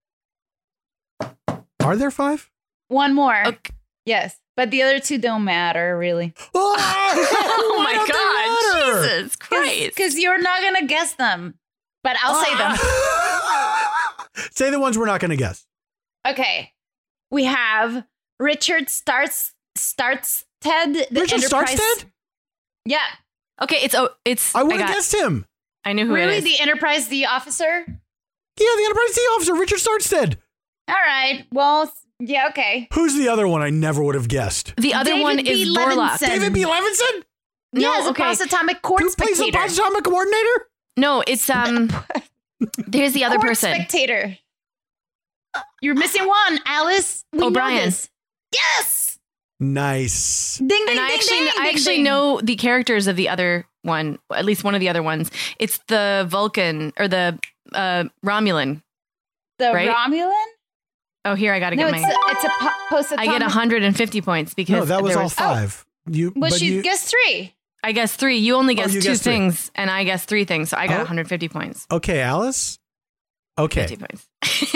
Are there five? One more. Okay. Yes. But the other two don't matter, really. Oh, Oh why my don't they God, matter? Jesus Christ! Because you're not going to guess them. But I'll say them. Say the ones we're not going to guess. Okay. We have Richard Starts Starts Ted. The Richard Enterprise- Starkstead? Yeah. Okay, it's oh, it's. I would have got- guessed him. I knew who Really? it is. The Enterprise, the officer? Yeah, the Enterprise D officer, Richard Starkstead. All right. Well, yeah, okay. Who's the other one I never would have guessed? The other David one B. is Borlaug. Levinson. David B. Levinson? Yeah, No, as a okay. post-atomic court Who plays the spectator. atomic coordinator? No, it's um. There's the other Court person. spectator. You're missing one, Alice. We O'Brien. know this. Yes. Nice. Ding, ding, And I ding, actually, ding, I ding, actually ding. know the characters of the other one, at least one of the other ones. It's the Vulcan or the uh, Romulan. the right? Romulan. Oh, here I got to No, get it's my. a, it's a po- post-atomic. I get one hundred fifty points because No, that was there all five. You, Well, but she you, guessed three. I guess three. You only Oh, guessed you two guessed three. things, and I guessed three things, so I got Oh. one hundred fifty points. okay, Alice. Okay. fifty points.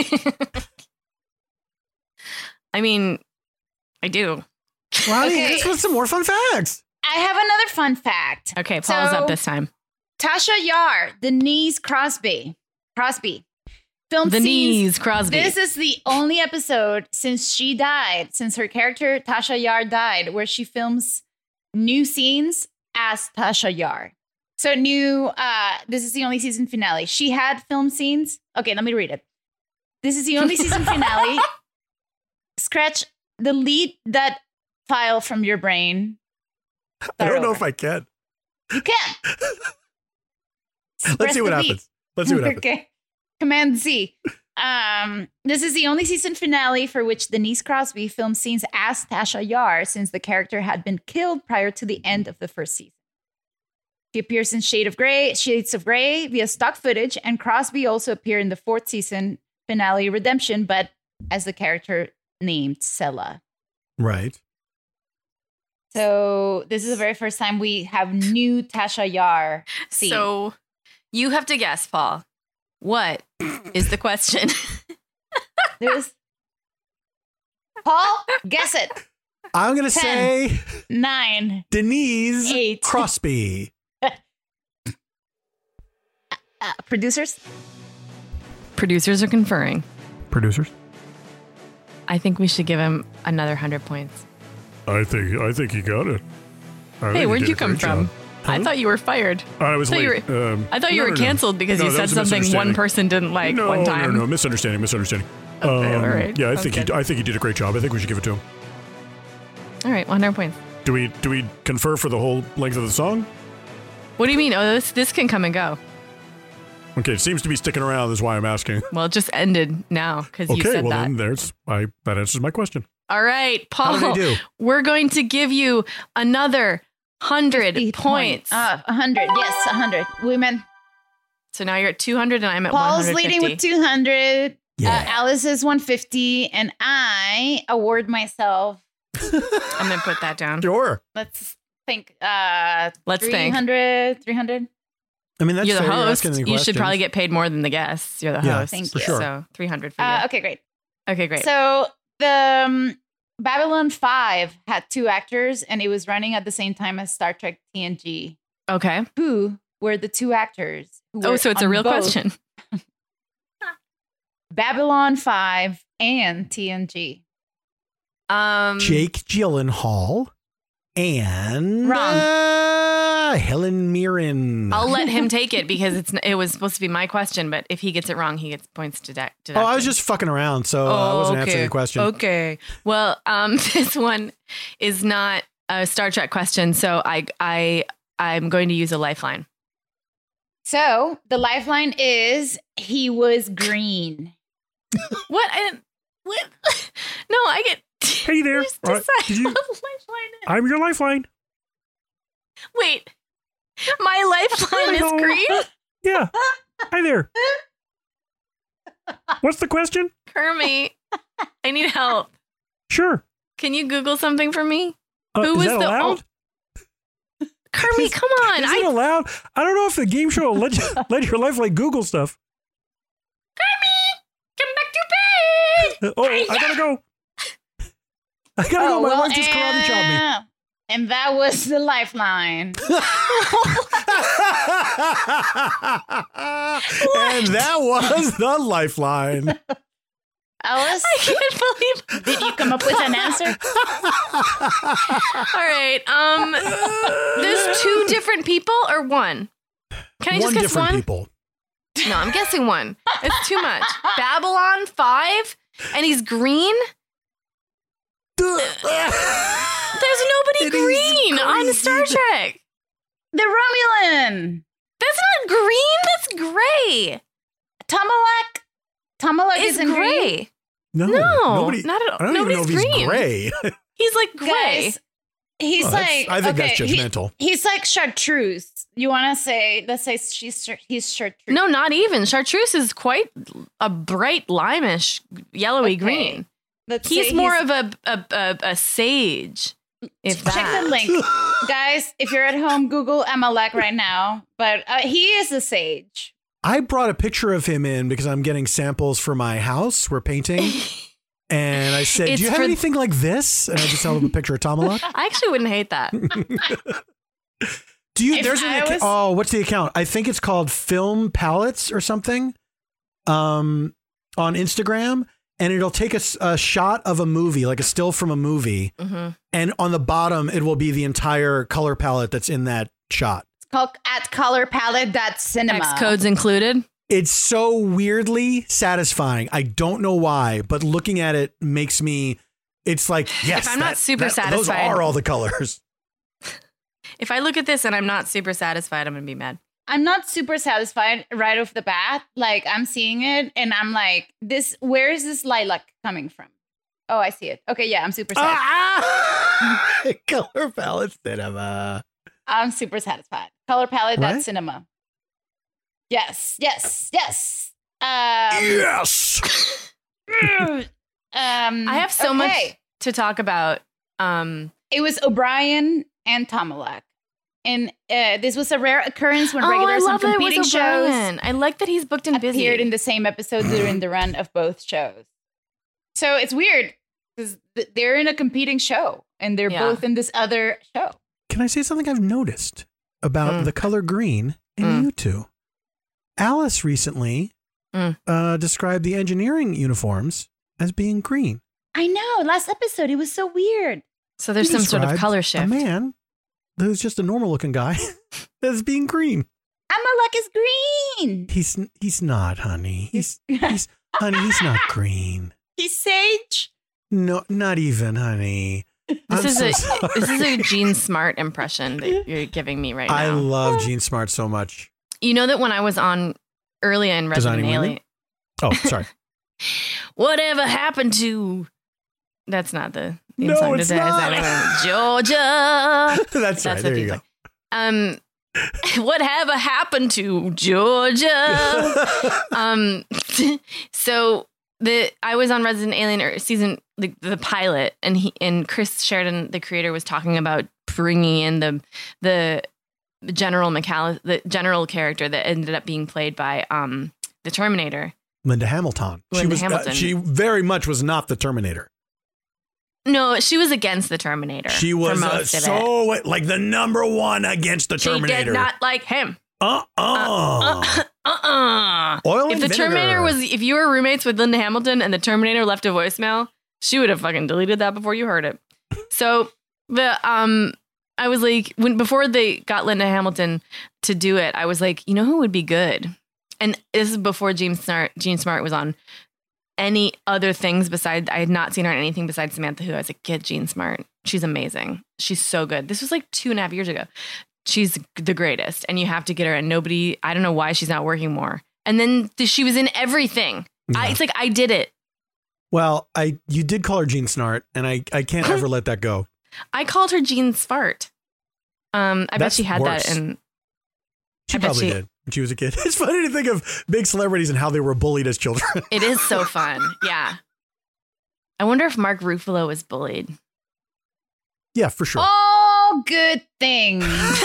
I mean, I do. Ronnie, Okay. this was some more fun facts. I have another fun fact. Okay, Paul's So- up this time. Tasha Yar, Denise Crosby, Crosby, filmed The scenes. knees, Crosby. This is the only episode since she died, since her character Tasha Yar died, where she films new scenes as Tasha Yar. So new. Uh, this is the only season finale. She had film scenes. Okay, let me read it. This is the only season finale. Scratch, delete that file from your brain. I don't know Start if I can. You can. Let's Press see what delete. happens. Let's see what happens. Okay. Command Z. Um, this is the only season finale for which Denise Crosby filmed scenes as Tasha Yar, since the character had been killed prior to the end of the first season. She appears in Shade of Grey, Shades of Grey via stock footage, and Crosby also appeared in the fourth season finale Redemption, but as the character named Sella. Right. So this is the very first time we have new Tasha Yar scene. So you have to guess, Paul. What is the question? There's Paul, guess it. I'm going to Ten. say Nine. Denise Eight. Crosby. Uh, producers? Producers are conferring. Producers. I think we should give him another hundred points. I think I think you got it. I Hey, think where'd did you a come great from? job. I Huh? thought you were fired. I was I thought late. you were, um, I thought you no, were no, no. canceled because No, you that said was a something one misunderstanding. person didn't like no, one time. No, no, misunderstanding, misunderstanding. Okay, Um, all right. Yeah, I Sounds think good. he, I think he did a great job. I think we should give it to him. All right, one hundred points. Do we do we confer for the whole length of the song? What do you mean? Oh, this this can come and go. Okay, it seems to be sticking around. That's why I'm asking. Well, it just ended now because you Okay, said well that. then there's I that answers my question. All right, Paul. How did I do? We're going to give you another hundred fifty points. Uh, one hundred. Yes, one hundred. Women. So now you're at two hundred, and I'm at Paul's one hundred fifty. leading with two hundred. Yeah. Uh, Alice is one fifty. And I award myself, I'm going to put that down. Sure. let's think, uh, Let's think. three hundred. three hundred. I mean, that's You're the fair. host. asking the You should questions. probably get paid more than the guests. You're the Yeah, host. Thank for you. sure. So three hundred for you. Uh, okay, great. Okay, great. So the um, Babylon five had two actors, and it was running at the same time as Star Trek T N G. okay. Who were the two actors? Who Oh, were so it's a on real both question. Babylon five and T N G. Um, Jake Gyllenhaal and Wrong. uh, Helen Mirren. I'll let him take it because it's it was supposed to be my question, but if he gets it wrong, he gets points deduct- Oh, deducted. I was just fucking around, so uh, I Oh, wasn't okay. answering the question. Okay. Well, um, this one is not a Star Trek question, so I I I'm going to use a lifeline. So the lifeline is he was green. What? I didn't. What? No, I get. Hey there. Just All right, decide did you- what a lifeline is. I'm your lifeline. Wait, my lifeline is Hello. green. Yeah. Hi there. What's the question? Kermit, I need help. Sure. Can you Google something for me? Uh, Who is was that the allowed? Kermit, Is- come on. Is it I allowed? I don't know if the game show will let you, let your lifeline Google stuff. Kermit, come back to bed. Uh, oh, I gotta go. I gotta go. My wife just karate chopped me. and, and that was the lifeline. And that was the lifeline. Alice, I can't believe. did you come up with an answer? All right. Um, there's two different people or one. Can I one just guess different one? people. No, I'm guessing one. It's too much. Babylon five, and he's green. There's nobody It is green on crazy. Star Trek. The Romulan. That's not green. That's gray. Tomalak. Tomalak It's isn't green. gray. No, No, nobody, not at all. I don't even know Nobody's if he's green. gray. He's like gray. Guys, he's Oh, that's- like. I think okay, that's he- judgmental. he's like chartreuse. You want to say? Let's say she's char- he's chartreuse. No, not even. Chartreuse is quite a bright limeish, yellowy Okay. green. Let's He's say more of a a, a a sage. If Check that. the link, guys. If you're at home, Google Amalek right now. But uh, he is a sage. I brought a picture of him in because I'm getting samples for my house. We're painting. And I said, It's do you have for- anything like this? And I just held him a picture of Tomalak. I actually wouldn't hate that. Do you, If there's an, I acca- was- oh, what's the account? I think it's called Film Palettes or something um, on Instagram. And it'll take a, s- a shot of a movie, like a still from a movie. hmm And on the bottom, it will be the entire color palette that's in that shot. It's called at color palette dot cinema. X codes included. It's so weirdly satisfying. I don't know why, but looking at it makes me, it's like, yes, I'm not that- super that- satisfied- Those are all the colors. If I look at this and I'm not super satisfied, I'm gonna be mad. I'm not super satisfied right off the bat. Like I'm seeing it and I'm like, this. Where is this lilac coming from? Oh, I see it. Okay, yeah, I'm super satisfied. Ah! Color palette cinema. I'm super satisfied. Color palette dot What? cinema. Yes, yes, yes. Um, Yes. um, I have so okay. much to talk about. Um, It was O'Brien and Tomalak. And uh, this was a rare occurrence when oh, I regulars on love that it competing was shows O'Brien. I like that he's booked and busy. appeared in the same episode during the run of both shows. So it's weird because th- they're in a competing show and they're Yeah. both in this other show. Can I say something I've noticed about Mm. the color green in Mm. you two? Alice recently Mm. uh, described the engineering uniforms as being green. I know. Last episode, it was so weird. So there's He some sort of described color A shift. man who's just a normal looking guy as being green. Amalek is green. He's he's not, honey. He's he's honey. He's not green. He's sage. No, not even, honey. This I'm is so a sorry. this is a Gene Smart impression that you're giving me right I now. love Gene Smart so much. You know that when I was on earlier in Resident Designing Alien, Women? Oh, sorry. whatever happened to? That's not the theme No, song it's to not. Designing Women. Georgia. That's, That's right. the There theme you song. go. Um, whatever happened to Georgia? um, so the I was on Resident Alien or season the, the pilot, and he and Chris Sheridan, the creator, was talking about bringing in the the General McAllis, the general character that ended up being played by um the Terminator. Linda Hamilton. she Linda was. uh, Hamilton. she very much was not the Terminator. No, she was against the Terminator. She for was uh, most of it. so like the number one against the She Terminator. did not like him. Uh uh. Uh, uh-uh. Oil If and the vinegar. Terminator was, if you were roommates with Linda Hamilton and the Terminator left a voicemail, she would have fucking deleted that before you heard it. So the um, I was like, when before they got Linda Hamilton to do it, I was like, you know who would be good? And this is before Gene Smart. Gene Smart was on any other things besides. I had not seen her on anything besides Samantha Who. I was like, get Gene Smart. She's amazing. She's so good. This was like two and a half years ago. She's the greatest, and you have to get her. And nobody, I don't know why she's not working more. And then th- she was in everything. I, Yeah. it's like I did it. Well, I you did call her Gene Snart, and I I can't ever let that go. I called her Gene Svart. Um, I bet That's she had worse. that, and She I bet probably she- did when she was a kid. It's funny to think of big celebrities and how they were bullied as children. it is so fun. Yeah. I wonder if Mark Ruffalo was bullied. Yeah, for sure. All good things.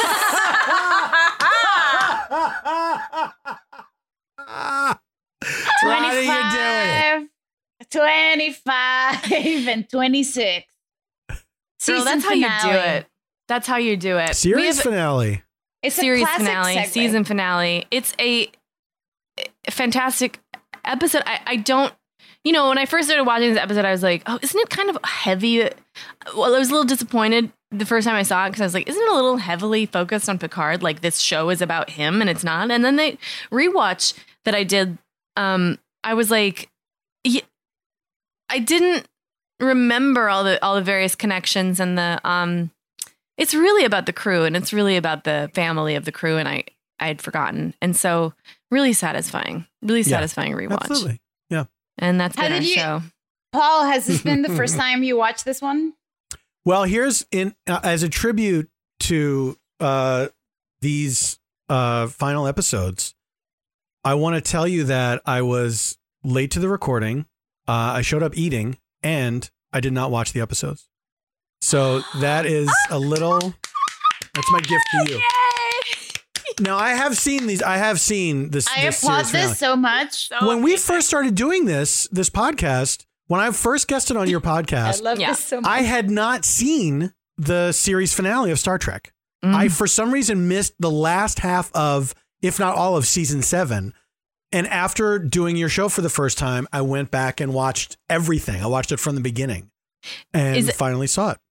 Why do you do it? twenty-five, and twenty-six. Girl, Season that's how you do finale. it. That's how you do it. We Series have- finale. It's series a classic finale, segue. season finale. It's a a fantastic episode. I, I don't, you know, when I first started watching this episode, I was like, oh, isn't it kind of heavy? Well, I was a little disappointed the first time I saw it because I was like, isn't it a little heavily focused on Picard? Like this show is about him and it's not. And then they rewatch that I did, um, I was like, yeah, I didn't remember all the all the various connections and the um. It's really about the crew, and it's really about the family of the crew, and I I had forgotten, and so really satisfying, really Yeah, satisfying rewatch. Absolutely. Yeah. And that's How been our did you- show. Paul, has this been the first time you watched this one? Well, here's in uh, as a tribute to uh, these uh, final episodes. I want to tell you that I was late to the recording. Uh, I showed up eating, and I did not watch the episodes. So that is a little. That's my gift to you. Now I have seen these. I have seen this. I this applaud series finale. this so much. So When we amazing. first started doing this, this podcast, when I first guested on your I podcast, love Yeah. this so much. I had not seen the series finale of Star Trek. Mm. I, for some reason, missed the last half of, if not all of season seven. And after doing your show for the first time, I went back and watched everything. I watched it from the beginning and Is it- finally saw it.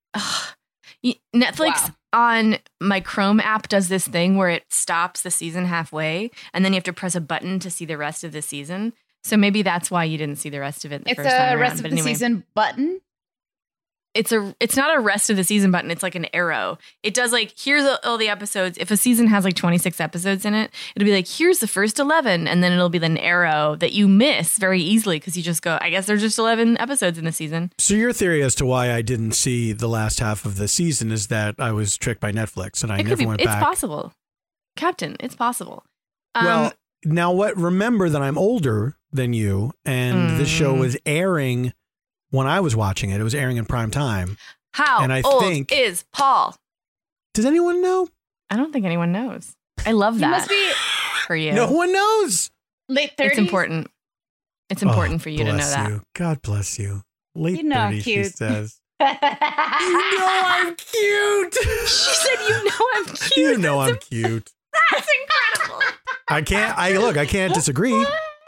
Y- Netflix Wow. on my Chrome app does this thing where it stops the season halfway, and then you have to press a button to see the rest of the season. So maybe that's why you didn't see the rest of it the it's first time a around. rest of But the anyway, season button. it's a it's not a rest of the season button. It's like an arrow. It does like here's all the episodes. If a season has like twenty-six episodes in it, it'll be like here's the first eleven, and then it'll be an arrow that you miss very easily because you just go, I guess there's just eleven episodes in the season. So your theory as to why I didn't see the last half of the season is that I was tricked by Netflix and I It could never be. went It's back. possible, Captain. It's possible. Um, Well, now what? Remember that I'm older than you, and this show Mm. was airing when I was watching it. It was airing in prime time. how and I old think- is Paul? Does anyone know? I don't think anyone knows. I love You that must be for you. No one knows. late thirties. It's important. It's important Oh, for you to know bless that. you. God bless you. Late You know I'm thirties, she cute. says. you You know I'm cute. She said, "You know I'm cute." You know I'm cute. That's incredible. I can't. I look. I can't disagree.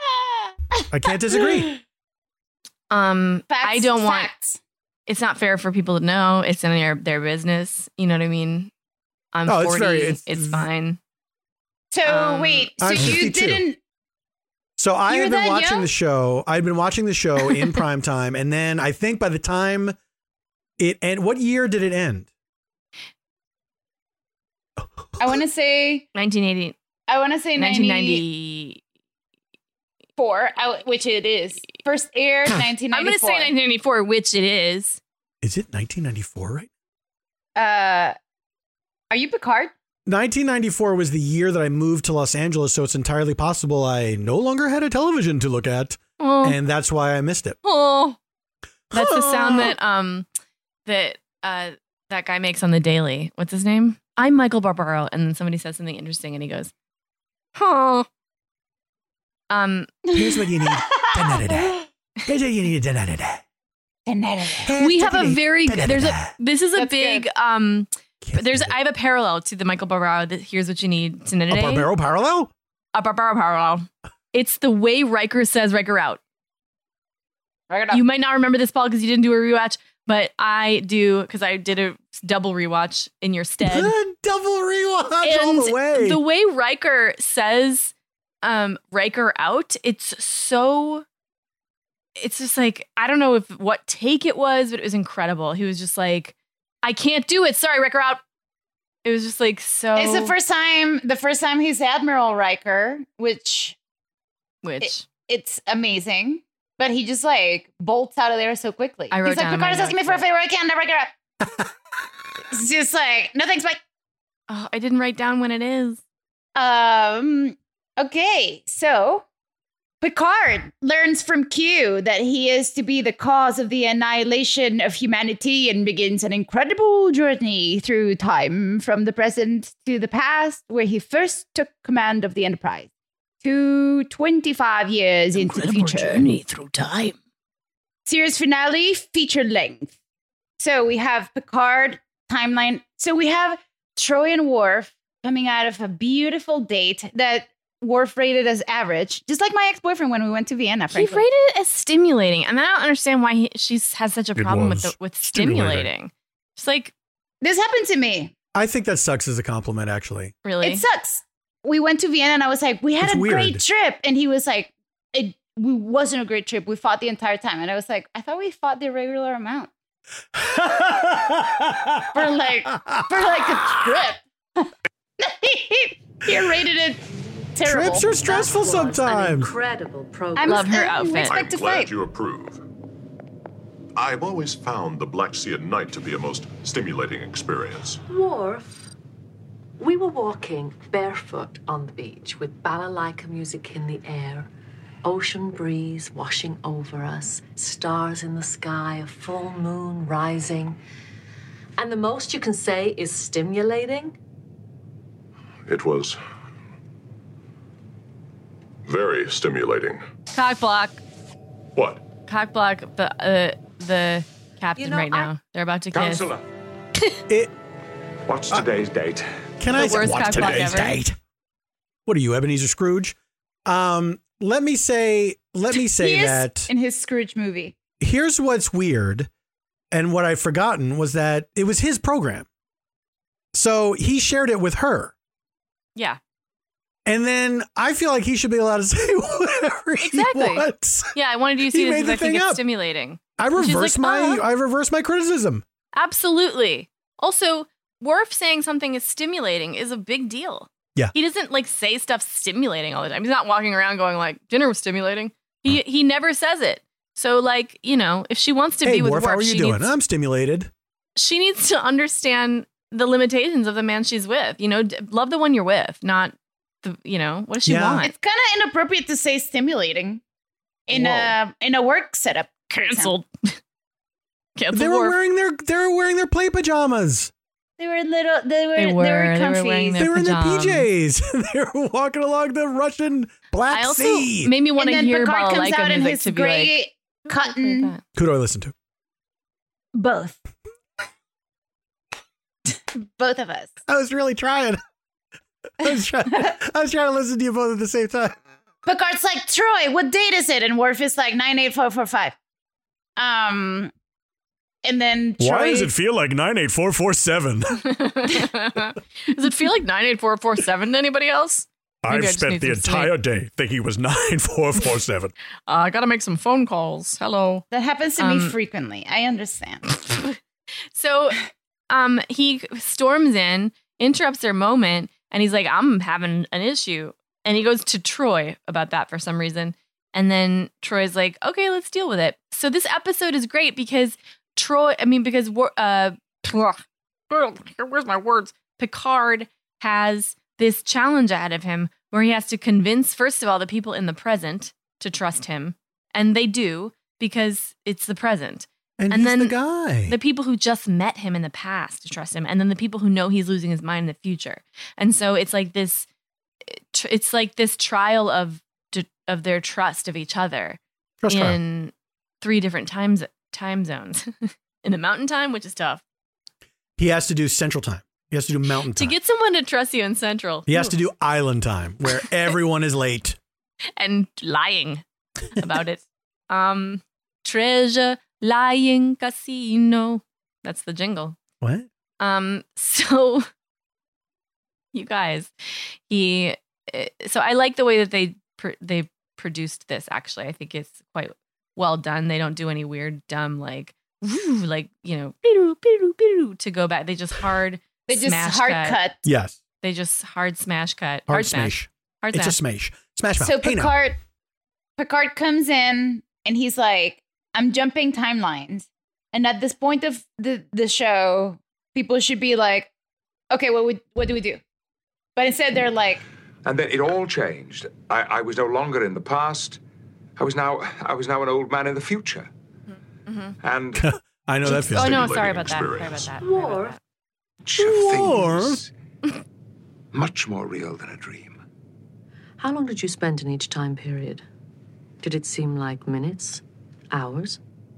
I can't disagree. Um, Facts, I don't want. facts. It's not fair for people to know. It's none of their, their business. You know what I mean? I'm Oh, it's forty. very- It's, it's- fine. So Um, wait, so I'm you fifty-two. didn't? So I You're had been that watching young? the show. I'd been watching the show in prime time, and then I think by the time it and what year did it end? I want to say. nineteen eighty, I want to say nineteen ninety-four, ninety. I- which it is. First aired nineteen I'm going to ninety-four. say nineteen ninety-four, which it is. Is it nineteen ninety-four? Right. Uh, are you Picard? nineteen ninety-four was the year that I moved to Los Angeles, so it's entirely possible I no longer had a television to look at, Oh, and that's why I missed it. oh. That's the sound that um that uh that guy makes on the Daily. What's his name? I'm Michael Barbaro, and then somebody says something interesting, and he goes, "Oh." Um, Here's what you need. Da-da-da-da. Here's what you need. Da-da-da-da. we have a very good, there's a this is a That's big good. um Can't there's do it. I have a parallel to the Michael Barbaro that here's what you need a today. Barbaro parallel. A Barbaro parallel. It's the way Riker says Riker out. You might not remember this, Paul, because you didn't do a rewatch, but I do because I did a double rewatch in your stead. Double rewatch all the way. The way Riker says um, Riker out, it's so. It's just like, I don't know if what take it was, but it was incredible. He was just like, I can't do it. Sorry, Riker out. It was just like so. It's the first time. The first time he's Admiral Riker, which Which it's amazing. But he just like bolts out of there so quickly. I wrote He's like, down in my Picard is asking me notes for a that- favor. I can't never get up. It's just like, no thanks, Mike. oh, I didn't write down when it is. Um. Okay, so Picard learns from Q that he is to be the cause of the annihilation of humanity and begins an incredible journey through time from the present to the past, where he first took command of the Enterprise, to twenty-five years into the future. through time. Series finale, feature length. So we have Picard timeline. So we have Troy and Worf coming out of a beautiful date that Worf rated as average, just like my ex-boyfriend when we went to Vienna. He Frankly. rated it as stimulating, and I don't understand why he, she has such a It problem with was the, with stimulating. stimulating. Just like This happened to me. I think that sucks as a compliment, actually. really, It sucks. we went to Vienna and I was like, we had It's a weird. great trip. And he was like, it we wasn't a great trip. We fought the entire time. And I was like, I thought we fought the regular amount. for like for like a trip. he, he rated it terrible. Trips are stressful sometimes. Incredible program. I'm Love her I outfit. expect I'm to glad fight. you approve. I've always found the Black Sea at night to be a most stimulating experience. Worf, we were walking barefoot on the beach with balalaika music in the air, ocean breeze washing over us, stars in the sky, a full moon rising. And the most you can say is stimulating? It was very stimulating. Cock block. What? Cock block the uh, the captain You know, right I- now. They're about to kiss. Counselor, It, what's today's date? can The I say worst what's cock block today's ever. date? What are you, Ebenezer Scrooge? Um, let me say, let me say he is that in his Scrooge movie. here's what's weird, and what I've forgotten was that it was his program. So he shared it with her. Yeah. And then I feel like he should be allowed to say whatever Exactly. he wants. Yeah, I wanted you to He see this made because the I think thing it's up. stimulating. I She's reverse like, my uh-huh. I reverse my criticism. Absolutely. Also, Worf saying something is stimulating is a big deal. Yeah. He doesn't like say stuff stimulating all the time. He's not walking around going like, dinner was stimulating. He he never says it. So like, you know, if she wants to Hey, be with Worf, Worf, how are you she, doing? Needs, I'm stimulated. she needs to understand the limitations of the man she's with. You know, d- love the one you're with, not the, you know, what does she Yeah. want? It's kind of inappropriate to say stimulating in Whoa. a in a work setup. Canceled. Canceled They were Worf. wearing their they were wearing their play pajamas. They were little. They were. They They were, were, they were comfy. wearing They Their were in their pajamas. P Js. They were walking along the Russian Black I also Sea. made me want and to then hear Picard comes balalaika out in music his to be gray like, cotton. Who do I listen to? Both. Both of us. I was really trying. I was trying. I was trying to listen to you both at the same time. Picard's like, Troy, what date is it? And Worf is like nine eight four four five. Um, and then Troy. Why does it feel like nine eight four four seven? Does it feel like nine eight four four seven to anybody else? Maybe I I've just spent need the some entire day thinking it was nine four four seven. Uh, I gotta make some phone calls. Hello. That happens to me Um, frequently. I understand. So um, he storms in, interrupts their moment, and he's like, I'm having an issue. And he goes to Troy about that for some reason. And then Troy's like, okay, let's deal with it. So this episode is great because Troy, I mean, because, uh, where's my words? Picard has this challenge ahead of him where he has to convince, first of all, the people in the present to trust him. And they do because it's the present. And, And he's then the guy. The people who just met him in the past to trust him, and then the people who know he's losing his mind in the future. And so it's like this, it's like this trial of of their trust of each other Trust trial. in three different times time zones. In the mountain time, which is tough. He has to do Central Time. He has to do Mountain To Time. get someone to trust you in Central. He has Ooh. to do Island Time, where everyone is late. And lying about it. Um, treasure lying casino. That's the jingle. What? Um, so you guys, he, eh, so I like the way that they, pr- they produced this. Actually, I think it's quite well done. They don't do any weird, dumb, like, woo, like, you know, piru, piru, piru, to go back. They just hard, They just smash hard cut. cut. Yes. They just hard smash cut. Hard smash. Hard It's a smash. smash. Smash mouth. So Hey, now. Picard, Picard comes in and he's like, I'm jumping timelines. And at this point of the, the show, people should be like, okay, what would what do we do? But instead they're like, And then it all changed. I, I was no longer in the past. I was now I was now an old man in the future. Mm-hmm. And I know that feeling. Oh no, sorry about that. Sorry about that. Sorry about War. that. things much more real than a dream. How long did you spend in each time period? Did it seem like minutes? Hours?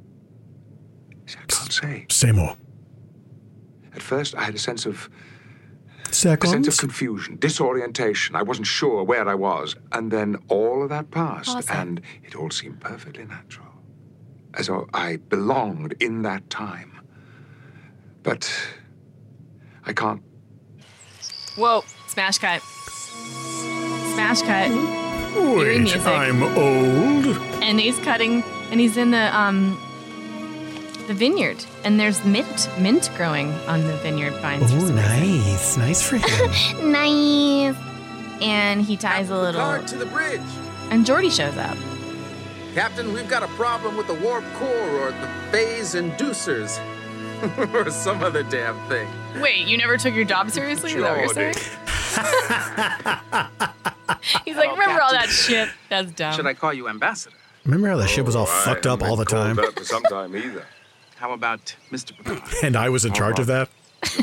I can't say. Say more. At first, I had a sense of a Seconds. sense of confusion, disorientation. I wasn't sure where I was. And then all of that passed, Awesome. and it all seemed perfectly natural. As though I belonged in that time. But I can't. Whoa, smash cut. smash cut. Eerie Wait, music. I'm old. And he's cutting, and he's in the um the vineyard, and there's mint mint growing on the vineyard vines. for Oh, some reason. nice. Nice for him. Nice. And he ties a little, Picard to the bridge. and Geordi shows up. Captain, we've got a problem with the warp core or the phase inducers. Or some other damn thing. Wait, you never took your job seriously? Is that what you're saying? He's like, remember all that shit? That's dumb. Should I call you ambassador? Remember how the ship was all Oh, I fucked up haven't all the been called time? that for some time either. How about Mister Picard? And I was in charge of that?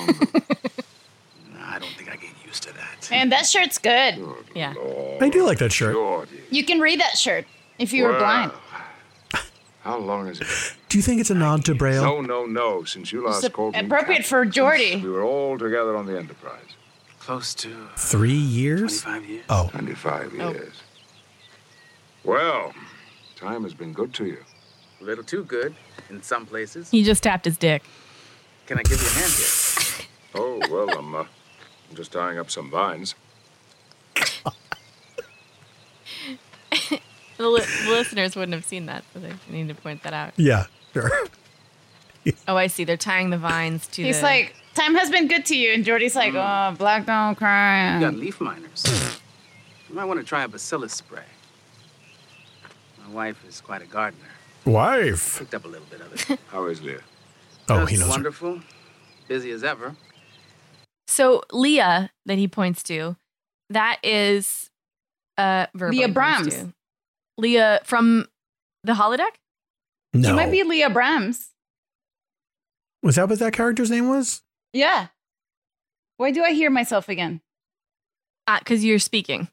I don't think I get used to that. And that shirt's good. Yeah. I do like that shirt. You can read that shirt if you were Well, blind. How long has it been? Do you think it's a nod to Braille? No, no, no. Since you last It's called me appropriate for Captain, Geordi. since we were all together on the Enterprise. Close to Three years? twenty-five years. Oh. twenty-five Oh. years. Well, time has been good to you. A little too good in some places. He just tapped his dick. Can I give you a hand here? Oh, well, I'm, uh, I'm just tying up some vines. The li- listeners wouldn't have seen that, so they need to point that out. Yeah, sure. Oh, I see. They're tying the vines to He's the... like, time has been good to you. And Jordy's like, oh, black don't cry. You got leaf miners. You might want to try a bacillus spray. My wife is quite a gardener. Wife. Picked up a little bit of it. How is Leah? Oh, Just he knows her. wonderful. Busy as ever. So Leah, that he points to, that is uh, Verbo Leah he points Brahms. to. Leah from the holodeck? No. She might be Leah Brahms. Was that what that character's name was? Yeah. Why do I hear myself again? Because uh, you're speaking.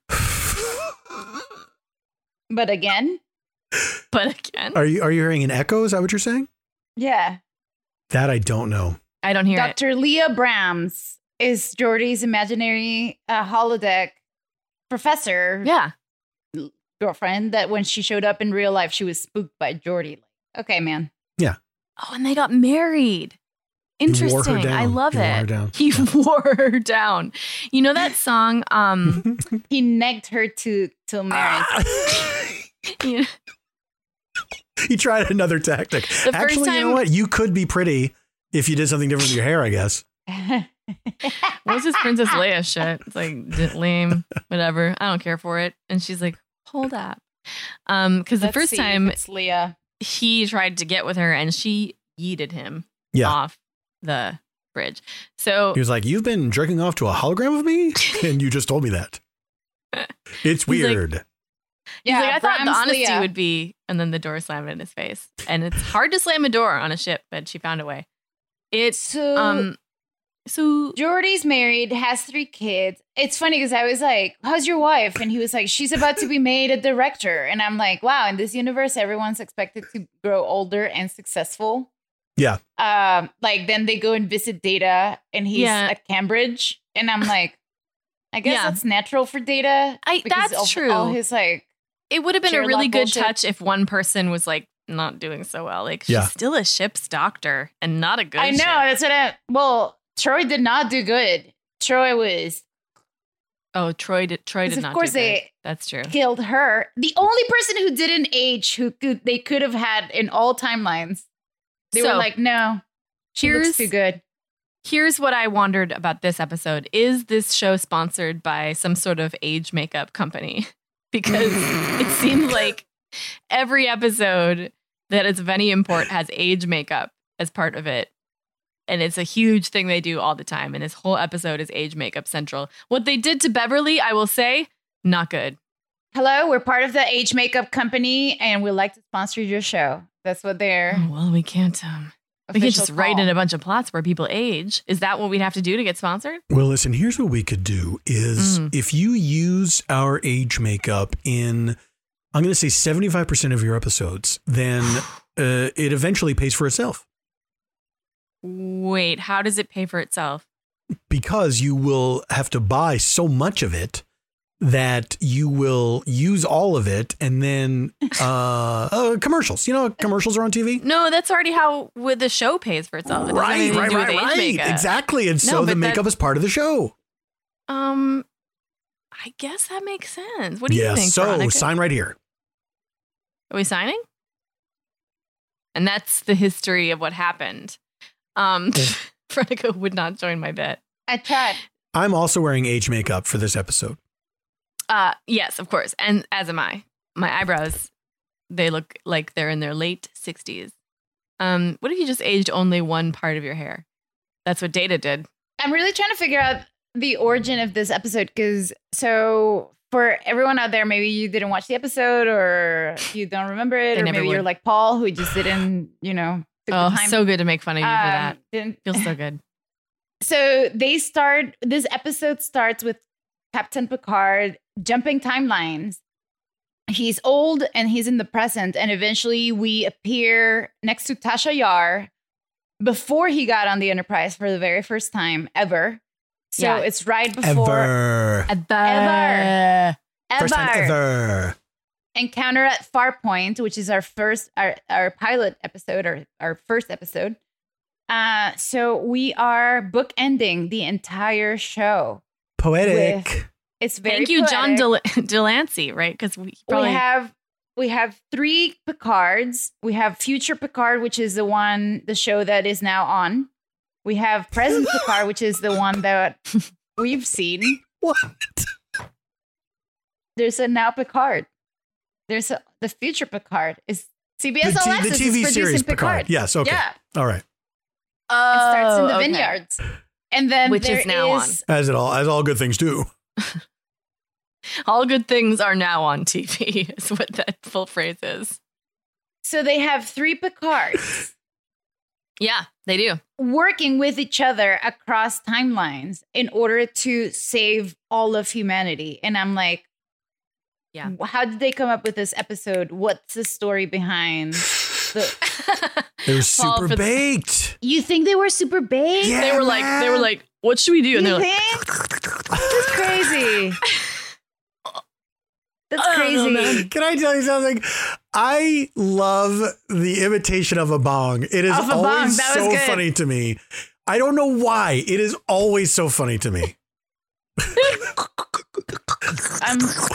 But again? But again? Are you are you hearing an echo? Is that what you're saying? Yeah. That I don't know. I don't hear it. Doctor Leah Brahms is Jordy's imaginary uh, holodeck professor. Yeah. Girlfriend that when she showed up in real life, she was spooked by Jordy. Okay, man. Yeah. Oh, and they got married. Interesting. down. I love He wore it. her down. He wore her down. You know that song? Um, He negged her to till marriage. you know, He tried another tactic. The first Actually, you know time- what? You could be pretty if you did something different with your hair, I guess. what was this Princess Leia shit? It's like d- lame, whatever. I don't care for it. And she's like, hold up. Um, because the Let's first see if time it's Leah. he tried to get with her and she yeeted him Yeah. off the bridge. So He was like, "You've been jerking off to a hologram of me?" And you just told me that. It's He's like- weird. He's like, I thought the Brahms honesty Leah. would be, and then the door slammed in his face. And it's hard to slam a door on a ship, but she found a way. It's So, um, so Jordy's married, has three kids. It's funny because I was like, how's your wife? And he was like, she's about to be made a director. And I'm like, wow, in this universe, everyone's expected to grow older and successful. Yeah. Um, like then they go and visit Data and he's Yeah. at Cambridge. And I'm like, I guess Yeah. that's natural for Data. I because that's of true. All his like, it would have been a Sherlock really good bullshit. touch if one person was like not doing so well. Like she's Yeah. still a ship's doctor and not a good. I know ship. that's what I, well, Troy did not do good. Troy was Oh, Troy did. Troy 'Cause did of not. course do good. they- That's true. killed her. The only person who didn't age who could they could have had in all timelines. They So, were like, no, she here's- looks too good. Here's what I wondered about this episode. Is this show sponsored by some sort of age makeup company? Because it seems like every episode that is of any import has age makeup as part of it. And it's a huge thing they do all the time. And this whole episode is age makeup central. What they did to Beverly, I will say, not good. Hello, we're part of the age makeup company, and we'd like to sponsor your show. That's what they're. Oh, well, we can't. Um, we can't official just write call. in a bunch of plots where people age. Is that what we'd have to do to get sponsored? Well, listen, here's what we could do is Mm. if you use our age makeup in, I'm going to say seventy-five percent of your episodes, then uh, it eventually pays for itself Wait, how does it pay for itself? because you will have to buy so much of it that you will use all of it. And then uh, uh, commercials, you know, commercials are on T V. No, that's already how with the show pays for itself. It doesn't have Right, anything to right, do with right, age right. makeup. Exactly. And No, so the but makeup that- is part of the show. Um, I guess that makes sense. What do yeah, you think, so Veronica? sign right here. Are we signing? And that's the history of what happened. Um, Veronica would not join my bet. I tried. I'm also wearing age makeup for this episode. Uh, yes, of course. And as am I. My eyebrows, they look like they're in their late sixties. Um, what if you just aged only one part of your hair? That's what Data did. I'm really trying to figure out the origin of this episode because so for everyone out there, maybe you didn't watch the episode or you don't remember it, I or never maybe would. you're like Paul who just didn't, you know, took Oh, the time. so good to make fun of you for Um, that. didn't- Feels so good. So they start, this episode starts with Captain Picard jumping timelines. He's old and he's in the present. And eventually we appear next to Tasha Yar before he got on the Enterprise for the very first time ever. So Yeah. it's right before Ever. Ever. Ever. First time ever. ever. Encounter at Farpoint, which is our first, our, our pilot episode, or our first episode. Uh, so we are bookending the entire show. Poetic. With- It's very Thank you, John poetic. Del- Delancey, right? Because we probably We have we have three Picards. We have Future Picard, which is the one, the show that is now on. We have Present Picard, which is the one that we've seen. What? There's a now Picard. There's a the Future Picard. Is C B S The, All t- Access the T V is producing series Picard. Picard. Yes, okay. Yeah. All right. oh, It starts in the okay. vineyards. And then Which there is now is- As it all as all good things do. All good things are now on T V, is what that full phrase is. So they have three Picards Yeah, they do. working with each other across timelines in order to save all of humanity. And I'm like, Yeah. how did they come up with this episode? What's the story behind the They were Paul, super for the- baked. You think they were super big? Yeah, they were like, they were man. like, what should we do? And You they're like, think? That's crazy. That's I don't know, crazy. man. Can I tell you something? I love the imitation of a bong. It is Of a bong, always that was so good. funny to me. I don't know why. It is always so funny to me. I'm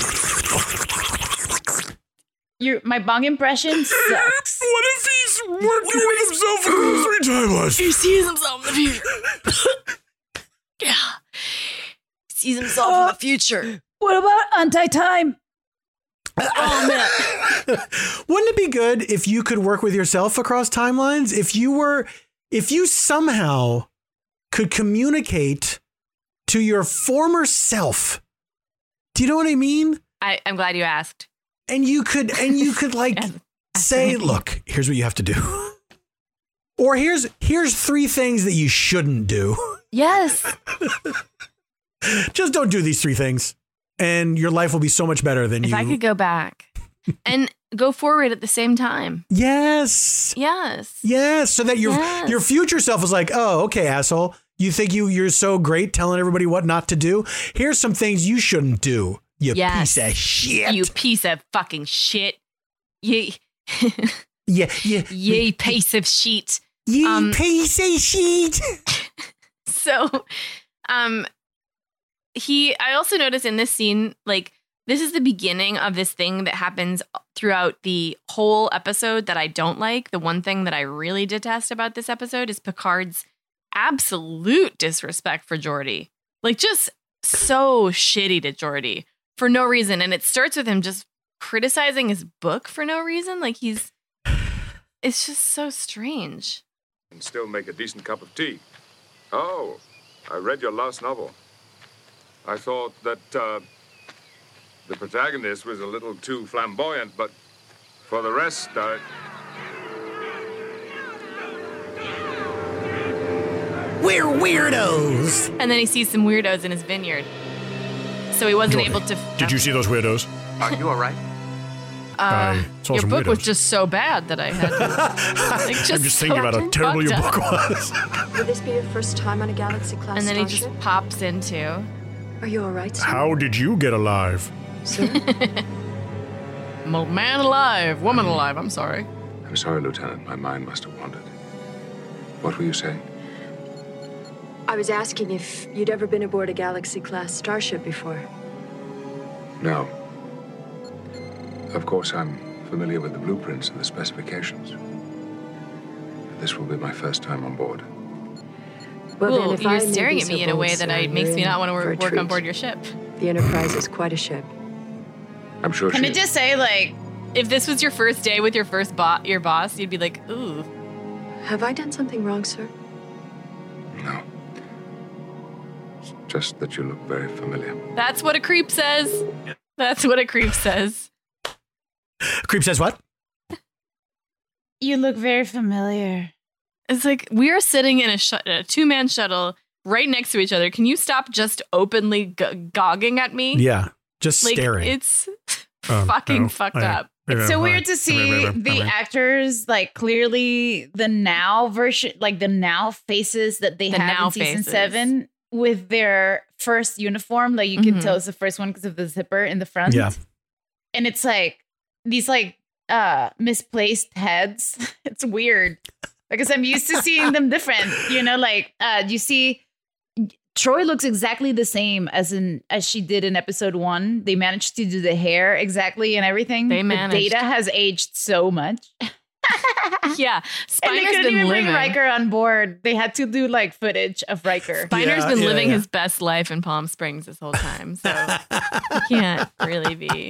your my bong impression sucks. What if he's working with himself across three timelines? he sees himself in the future. Yeah. He sees himself in the future. What about anti-time? Oh, man. Wouldn't it be good if you could work with yourself across timelines? If you were, if you somehow could communicate to your former self. Do you know what I mean? I, I'm glad you asked. And you could, and you could like Yes, say, absolutely. look, here's what you have to do. Or here's, here's three things that you shouldn't do. Yes. Just don't do these three things. And your life will be so much better than If you. I could go back and go forward at the same time. Yes. Yes. Yes. So that your Yes. your future self is like, oh, okay, asshole. You think you you're so great telling everybody what not to do? Here's some things you shouldn't do. You Yes. piece of shit. You piece of fucking shit. You, yeah, yeah. you piece of shit. You Um, piece of shit. So, um, he, I also noticed in this scene, like, this is the beginning of this thing that happens throughout the whole episode that I don't like. The one thing that I really detest about this episode is Picard's absolute disrespect for Geordi. Like, just so shitty to Geordi for no reason. And it starts with him just criticizing his book for no reason. Like, he's, it's just so strange. And still make a decent cup of tea. Oh, I read your last novel. I thought that uh, the protagonist was a little too flamboyant, but for the rest, I... We're weirdos. And then he sees some weirdos in his vineyard. So he wasn't Jordan, able to. Did you see those weirdos? Are you all right? Uh, I saw your some book was weirdos. just so bad that I had to. Like, just I'm just thinking so about how terrible your fucked book up. was. Would this be your first time on a Galaxy class And then he starship? just pops into. Are you all right, sir? How did you get alive? Sir? Mo- Man alive, woman alive. I'm sorry. I'm sorry, Lieutenant. My mind must have wandered. What were you saying? I was asking if you'd ever been aboard a Galaxy class starship before. No. Of course, I'm familiar with the blueprints and the specifications. This will be my first time on board. Well, Well, then, if you're I may staring be at me so in a way bold, that sir, I, makes you're me in not want to for a work, work on treat. board your ship. The Enterprise is quite a ship. I'm sure Can she I just say, like, If this was your first day with your first bo- your boss, you'd be like, ooh. Have I done something wrong, sir? No. It's just that you look very familiar. That's what a creep says. That's what a creep says. Creep says what? you look very familiar. It's like we are sitting in a, sh- a two-man shuttle right next to each other. Can you stop just openly g- gogging at me? Yeah, just like, staring. It's Um, fucking oh, fucked I- up. It's so weird to see the actors, like, clearly the now version, like the now faces that they The have now in season faces. seven with their first uniform. Like, you can Mhm. tell it's the first one because of the zipper in the front. Yeah. And it's like these, like, uh misplaced heads. It's weird because I'm used to seeing them different. You know, like, uh, you see Troy looks exactly the same as in as she did in episode one. They managed to do the hair exactly and everything. They The managed. Data has aged so much. Yeah, And they Spiner's couldn't been even living. bring Riker on board. They had to do like footage of Riker. Spiner's Yeah, been yeah, living yeah. his best life in Palm Springs this whole time, so he can't really be.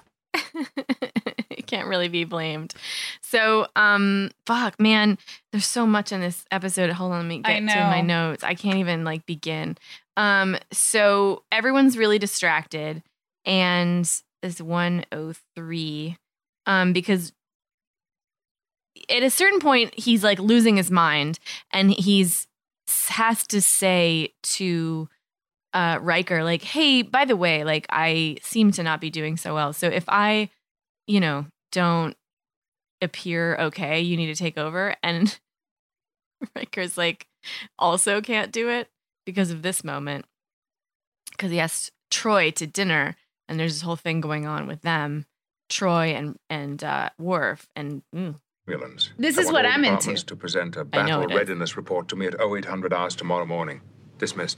He can't really be blamed. So, um, fuck, man, there's so much in this episode. Hold on, let me I get to my know. notes. I can't even like begin. Um, so everyone's really distracted, and it's one oh three, um, because at a certain point he's like losing his mind, and he's has to say to uh, Riker, like, hey, by the way, like, I seem to not be doing so well. So if I, you know, don't appear okay, you need to take over. And Riker's like, also can't do it because of this moment. Because he asked Troy to dinner, and there's this whole thing going on with them, Troy and, and uh, Worf. And mm, Villains. This I is want what all I'm into. departments to present a I know battle it is. readiness report to me at oh eight hundred hours tomorrow morning. Dismissed.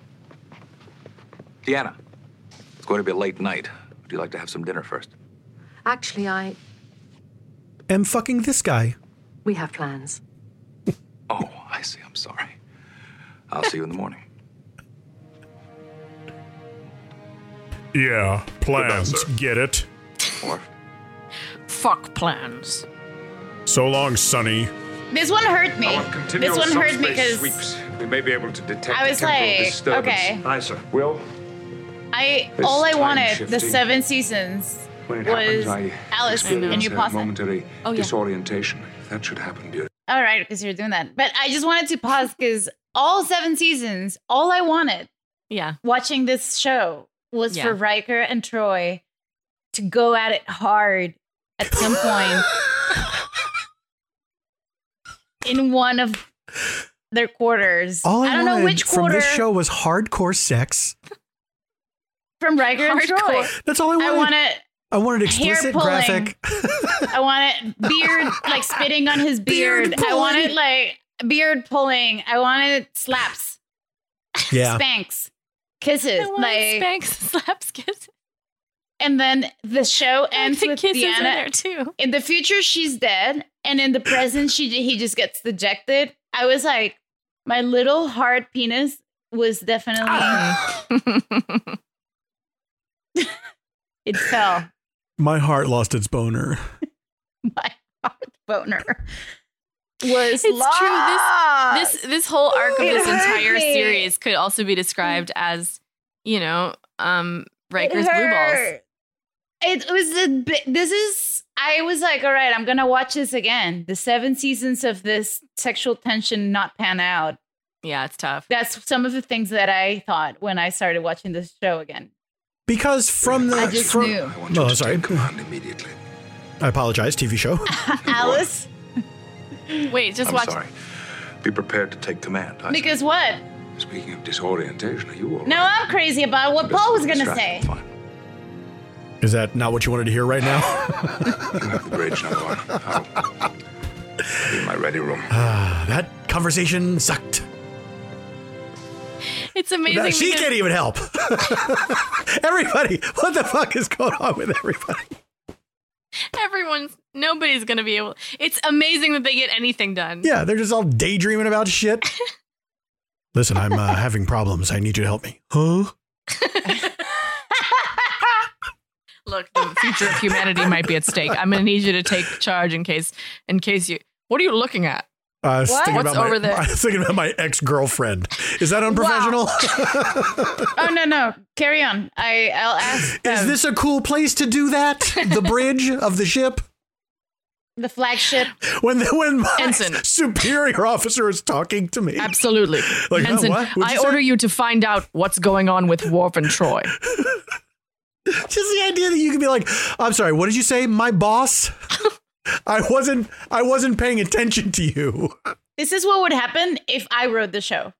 Deanna, it's going to be a late night. Would you like to have some dinner first? Actually, I. Am fucking this guy. We have plans. Oh, I see. I'm sorry. I'll see you in the morning. Yeah, plans. sir. Get it? Or fuck plans. So long, Sonny. This one hurt me. I want continual This one hurt me subspace because sweeps. We may be able to detect I was temporal like, disturbance. okay. Aye, sir. Will, I This all I time wanted the shifting, seven seasons when it was happens, I Alice. experience Can you a pause it? momentary Oh, yeah. disorientation. That should happen, dear. All right, because you're doing that. But I just wanted to pause because all seven seasons, all I wanted Yeah. watching this show was Yeah. for Riker and Troy to go at it hard at some point in one of their quarters. All I, I don't know wanted which from quarter this show was hardcore sex. from Riker and Hardcore. Troy. That's all I wanted. I wanted I wanted hair explicit, pulling. graphic. I wanted beard, like spitting on his beard. Beard I pulling. wanted like beard pulling. I wanted slaps, Yeah. spanks, kisses, I want like, Spanx slaps kisses. and then the show ends The with kisses in Deanna. there too. In the future, she's dead, and in the present, she he just gets dejected. I was like, my little hard penis was definitely it fell. My heart lost its boner. My hard boner was It's lost. true. This this this whole arc of It this hurt entire me. series could also be described as, you know, um, Riker's It blue balls. hurt. It was the bi- this is I was like, all right, I'm gonna watch this again. The seven seasons of this sexual tension not pan out. Yeah, it's tough. That's some of the things that I thought when I started watching this show again. Because from the I just from, knew. I want you Oh, to sorry. take command immediately. I apologize, T V show. Alice, Wait, just I'm watch. sorry. Be prepared to take command. I because what? Speaking of disorientation, are you all No, right? I'm crazy about what Paul was gonna Distraction, say. Fine. Is that not what you wanted to hear right now? You have the bridge, number one. I'll be in my ready room. Ah, that conversation sucked. It's amazing. No, she because- can't even help. Everybody, what the fuck is going on with everybody? Everyone's, nobody's going to be able. It's amazing that they get anything done. Yeah, they're just all daydreaming about shit. Listen, I'm uh, having problems. I need you to help me. Huh? Look, the future of humanity might be at stake. I'm going to need you to take charge in case, in case you. What are you looking at? Uh, I was What? thinking What's about my, over there? I was thinking about my ex-girlfriend. Is that unprofessional? Oh no, no. Carry on. I I'll ask. Is um, this a cool place to do that? The bridge of the ship? the flagship? When the, when my Ensign. superior officer is talking to me. Absolutely. Like, huh, Ensign, what? What'd I you say? order you to find out what's going on with Worf and Troy. Just the idea that you could be like, I'm sorry, what did you say? My boss? I wasn't I wasn't paying attention to you. This is what would happen if I wrote the show.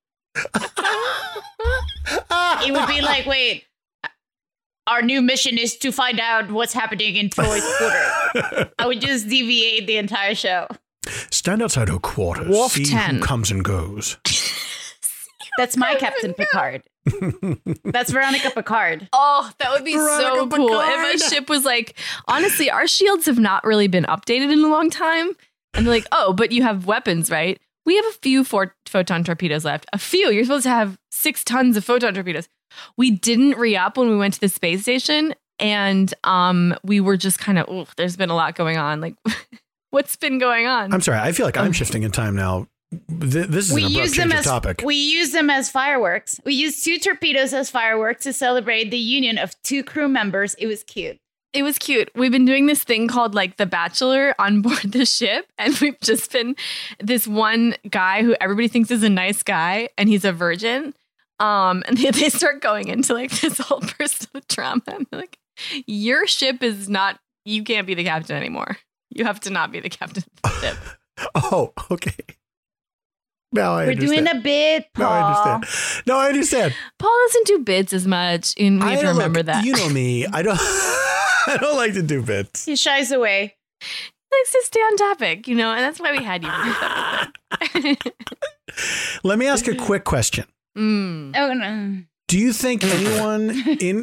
It would be like, wait, our new mission is to find out what's happening in Troy's quarter. I would just deviate the entire show. Stand outside her quarters. Wolf see ten. who comes and goes. That's my Captain Picard. That's Veronica Picard. Oh, that would be Veronica so cool Picard. if a ship was like, honestly, our shields have not really been updated in a long time. And they're like, oh, but you have weapons, right? We have a few for- photon torpedoes left. A few. You're supposed to have six tons of photon torpedoes. We didn't re-up when we went to the space station. And um, we were just kind of, oh, there's been a lot going on. Like, what's been going on? I'm sorry, I feel like I'm shifting in time now. Th- This is We an abrupt use them change of as topic. we use them as fireworks. We used two torpedoes as fireworks to celebrate the union of two crew members. It was cute. It was cute. We've been doing this thing called like The Bachelor on board the ship. And we've just been this one guy who everybody thinks is a nice guy and he's a virgin. Um, and they, they start going into like this whole personal drama. And they're like, your ship is not, you can't be the captain anymore. You have to not be the captain of the ship. Oh, okay. Now I We're understand. doing a bit, Paul. No, I understand. No, I understand. Paul doesn't do bits as much. And we I have to don't- remember look, that. You know me. I don't I don't like to do bits. He shies away. He likes to stay on topic, you know, and that's why we had you for this episode. Let me ask a quick question. Mm. Oh no. Do you think anyone in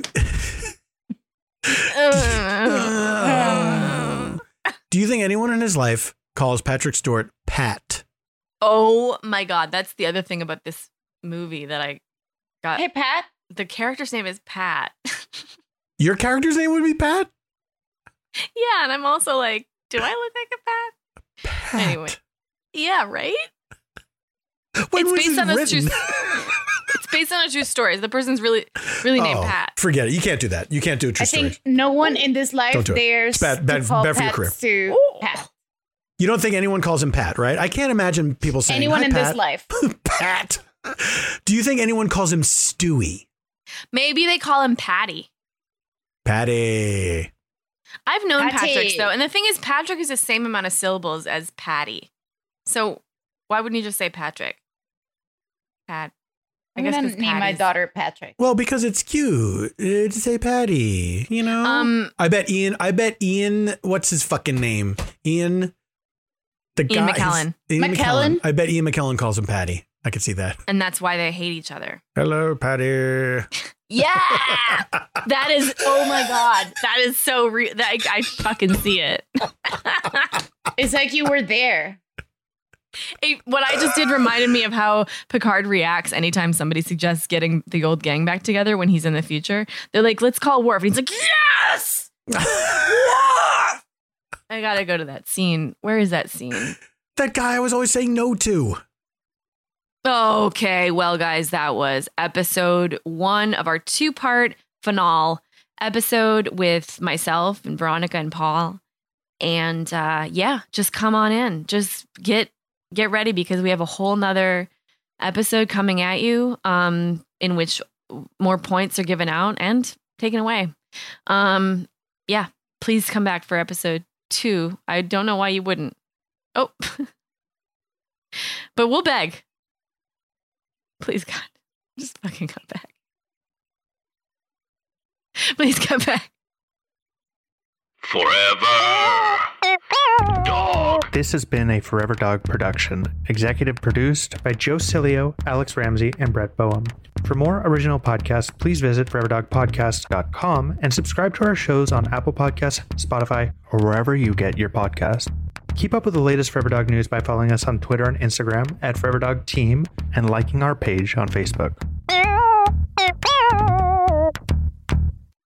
Do you think anyone in his life calls Patrick Stewart Pat? Oh my God. That's the other thing about this movie that I got. Hey, Pat. The character's name is Pat. Your character's name would be Pat? Yeah. And I'm also like, do I look like a Pat? Pat. Anyway. Yeah, right? When it's was based this on a written? true It's based on a true story. The person's really, really named Oh, Pat. forget it. You can't do that. You can't do a true I think story. no one in this life Don't do it. dares It's bad- bad- to call bad for your Pat career. to Pat. You don't think anyone calls him Pat, right? I can't imagine people saying Anyone "Hi, in Pat." this life. Pat. Do you think anyone calls him Stewie? Maybe they call him Patty. Patty. I've known Patty. Patrick's though. And the thing is, Patrick is the same amount of syllables as Patty. So why wouldn't you just say Patrick? Pat. I I'm guess gonna 'cause name my Patty's- daughter Patrick. Well, because it's cute uh, to say Patty, you know? Um, I bet Ian, I bet Ian, what's his fucking name? Ian, the Ian guy. McKellen. Ian McKellen? I bet Ian McKellen calls him Patty. I could see that. And that's why they hate each other. Hello, Patty. Yeah, that is. Oh my God, that is so real. That I, I fucking see it. It's like you were there. It- what I just did reminded me of how Picard reacts anytime somebody suggests getting the old gang back together when he's in the future. They're like, "Let's call Worf," and he's like, "Yes." I gotta go to that scene. Where is that scene? That guy I was always saying no to. Okay, well, guys, that was episode one of our two-part finale episode with myself and Veronica and Paul. And uh, yeah, just come on in. Just get get ready because we have a whole nother episode coming at you um, in which more points are given out and taken away. Um, yeah, please come back for episode two. I don't know why you wouldn't. Oh, but we'll beg. Please, God, just fucking come back. Please come back. Forever Dog. This has been a Forever Dog production, executive produced by Joe Cilio, Alex Ramsey, and Brett Boehm. For more original podcasts, please visit forever dog podcast dot com and subscribe to our shows on Apple Podcasts, Spotify, or wherever you get your podcasts. Keep up with the latest Forever Dog news by following us on Twitter and Instagram at Forever Dog Team and liking our page on Facebook.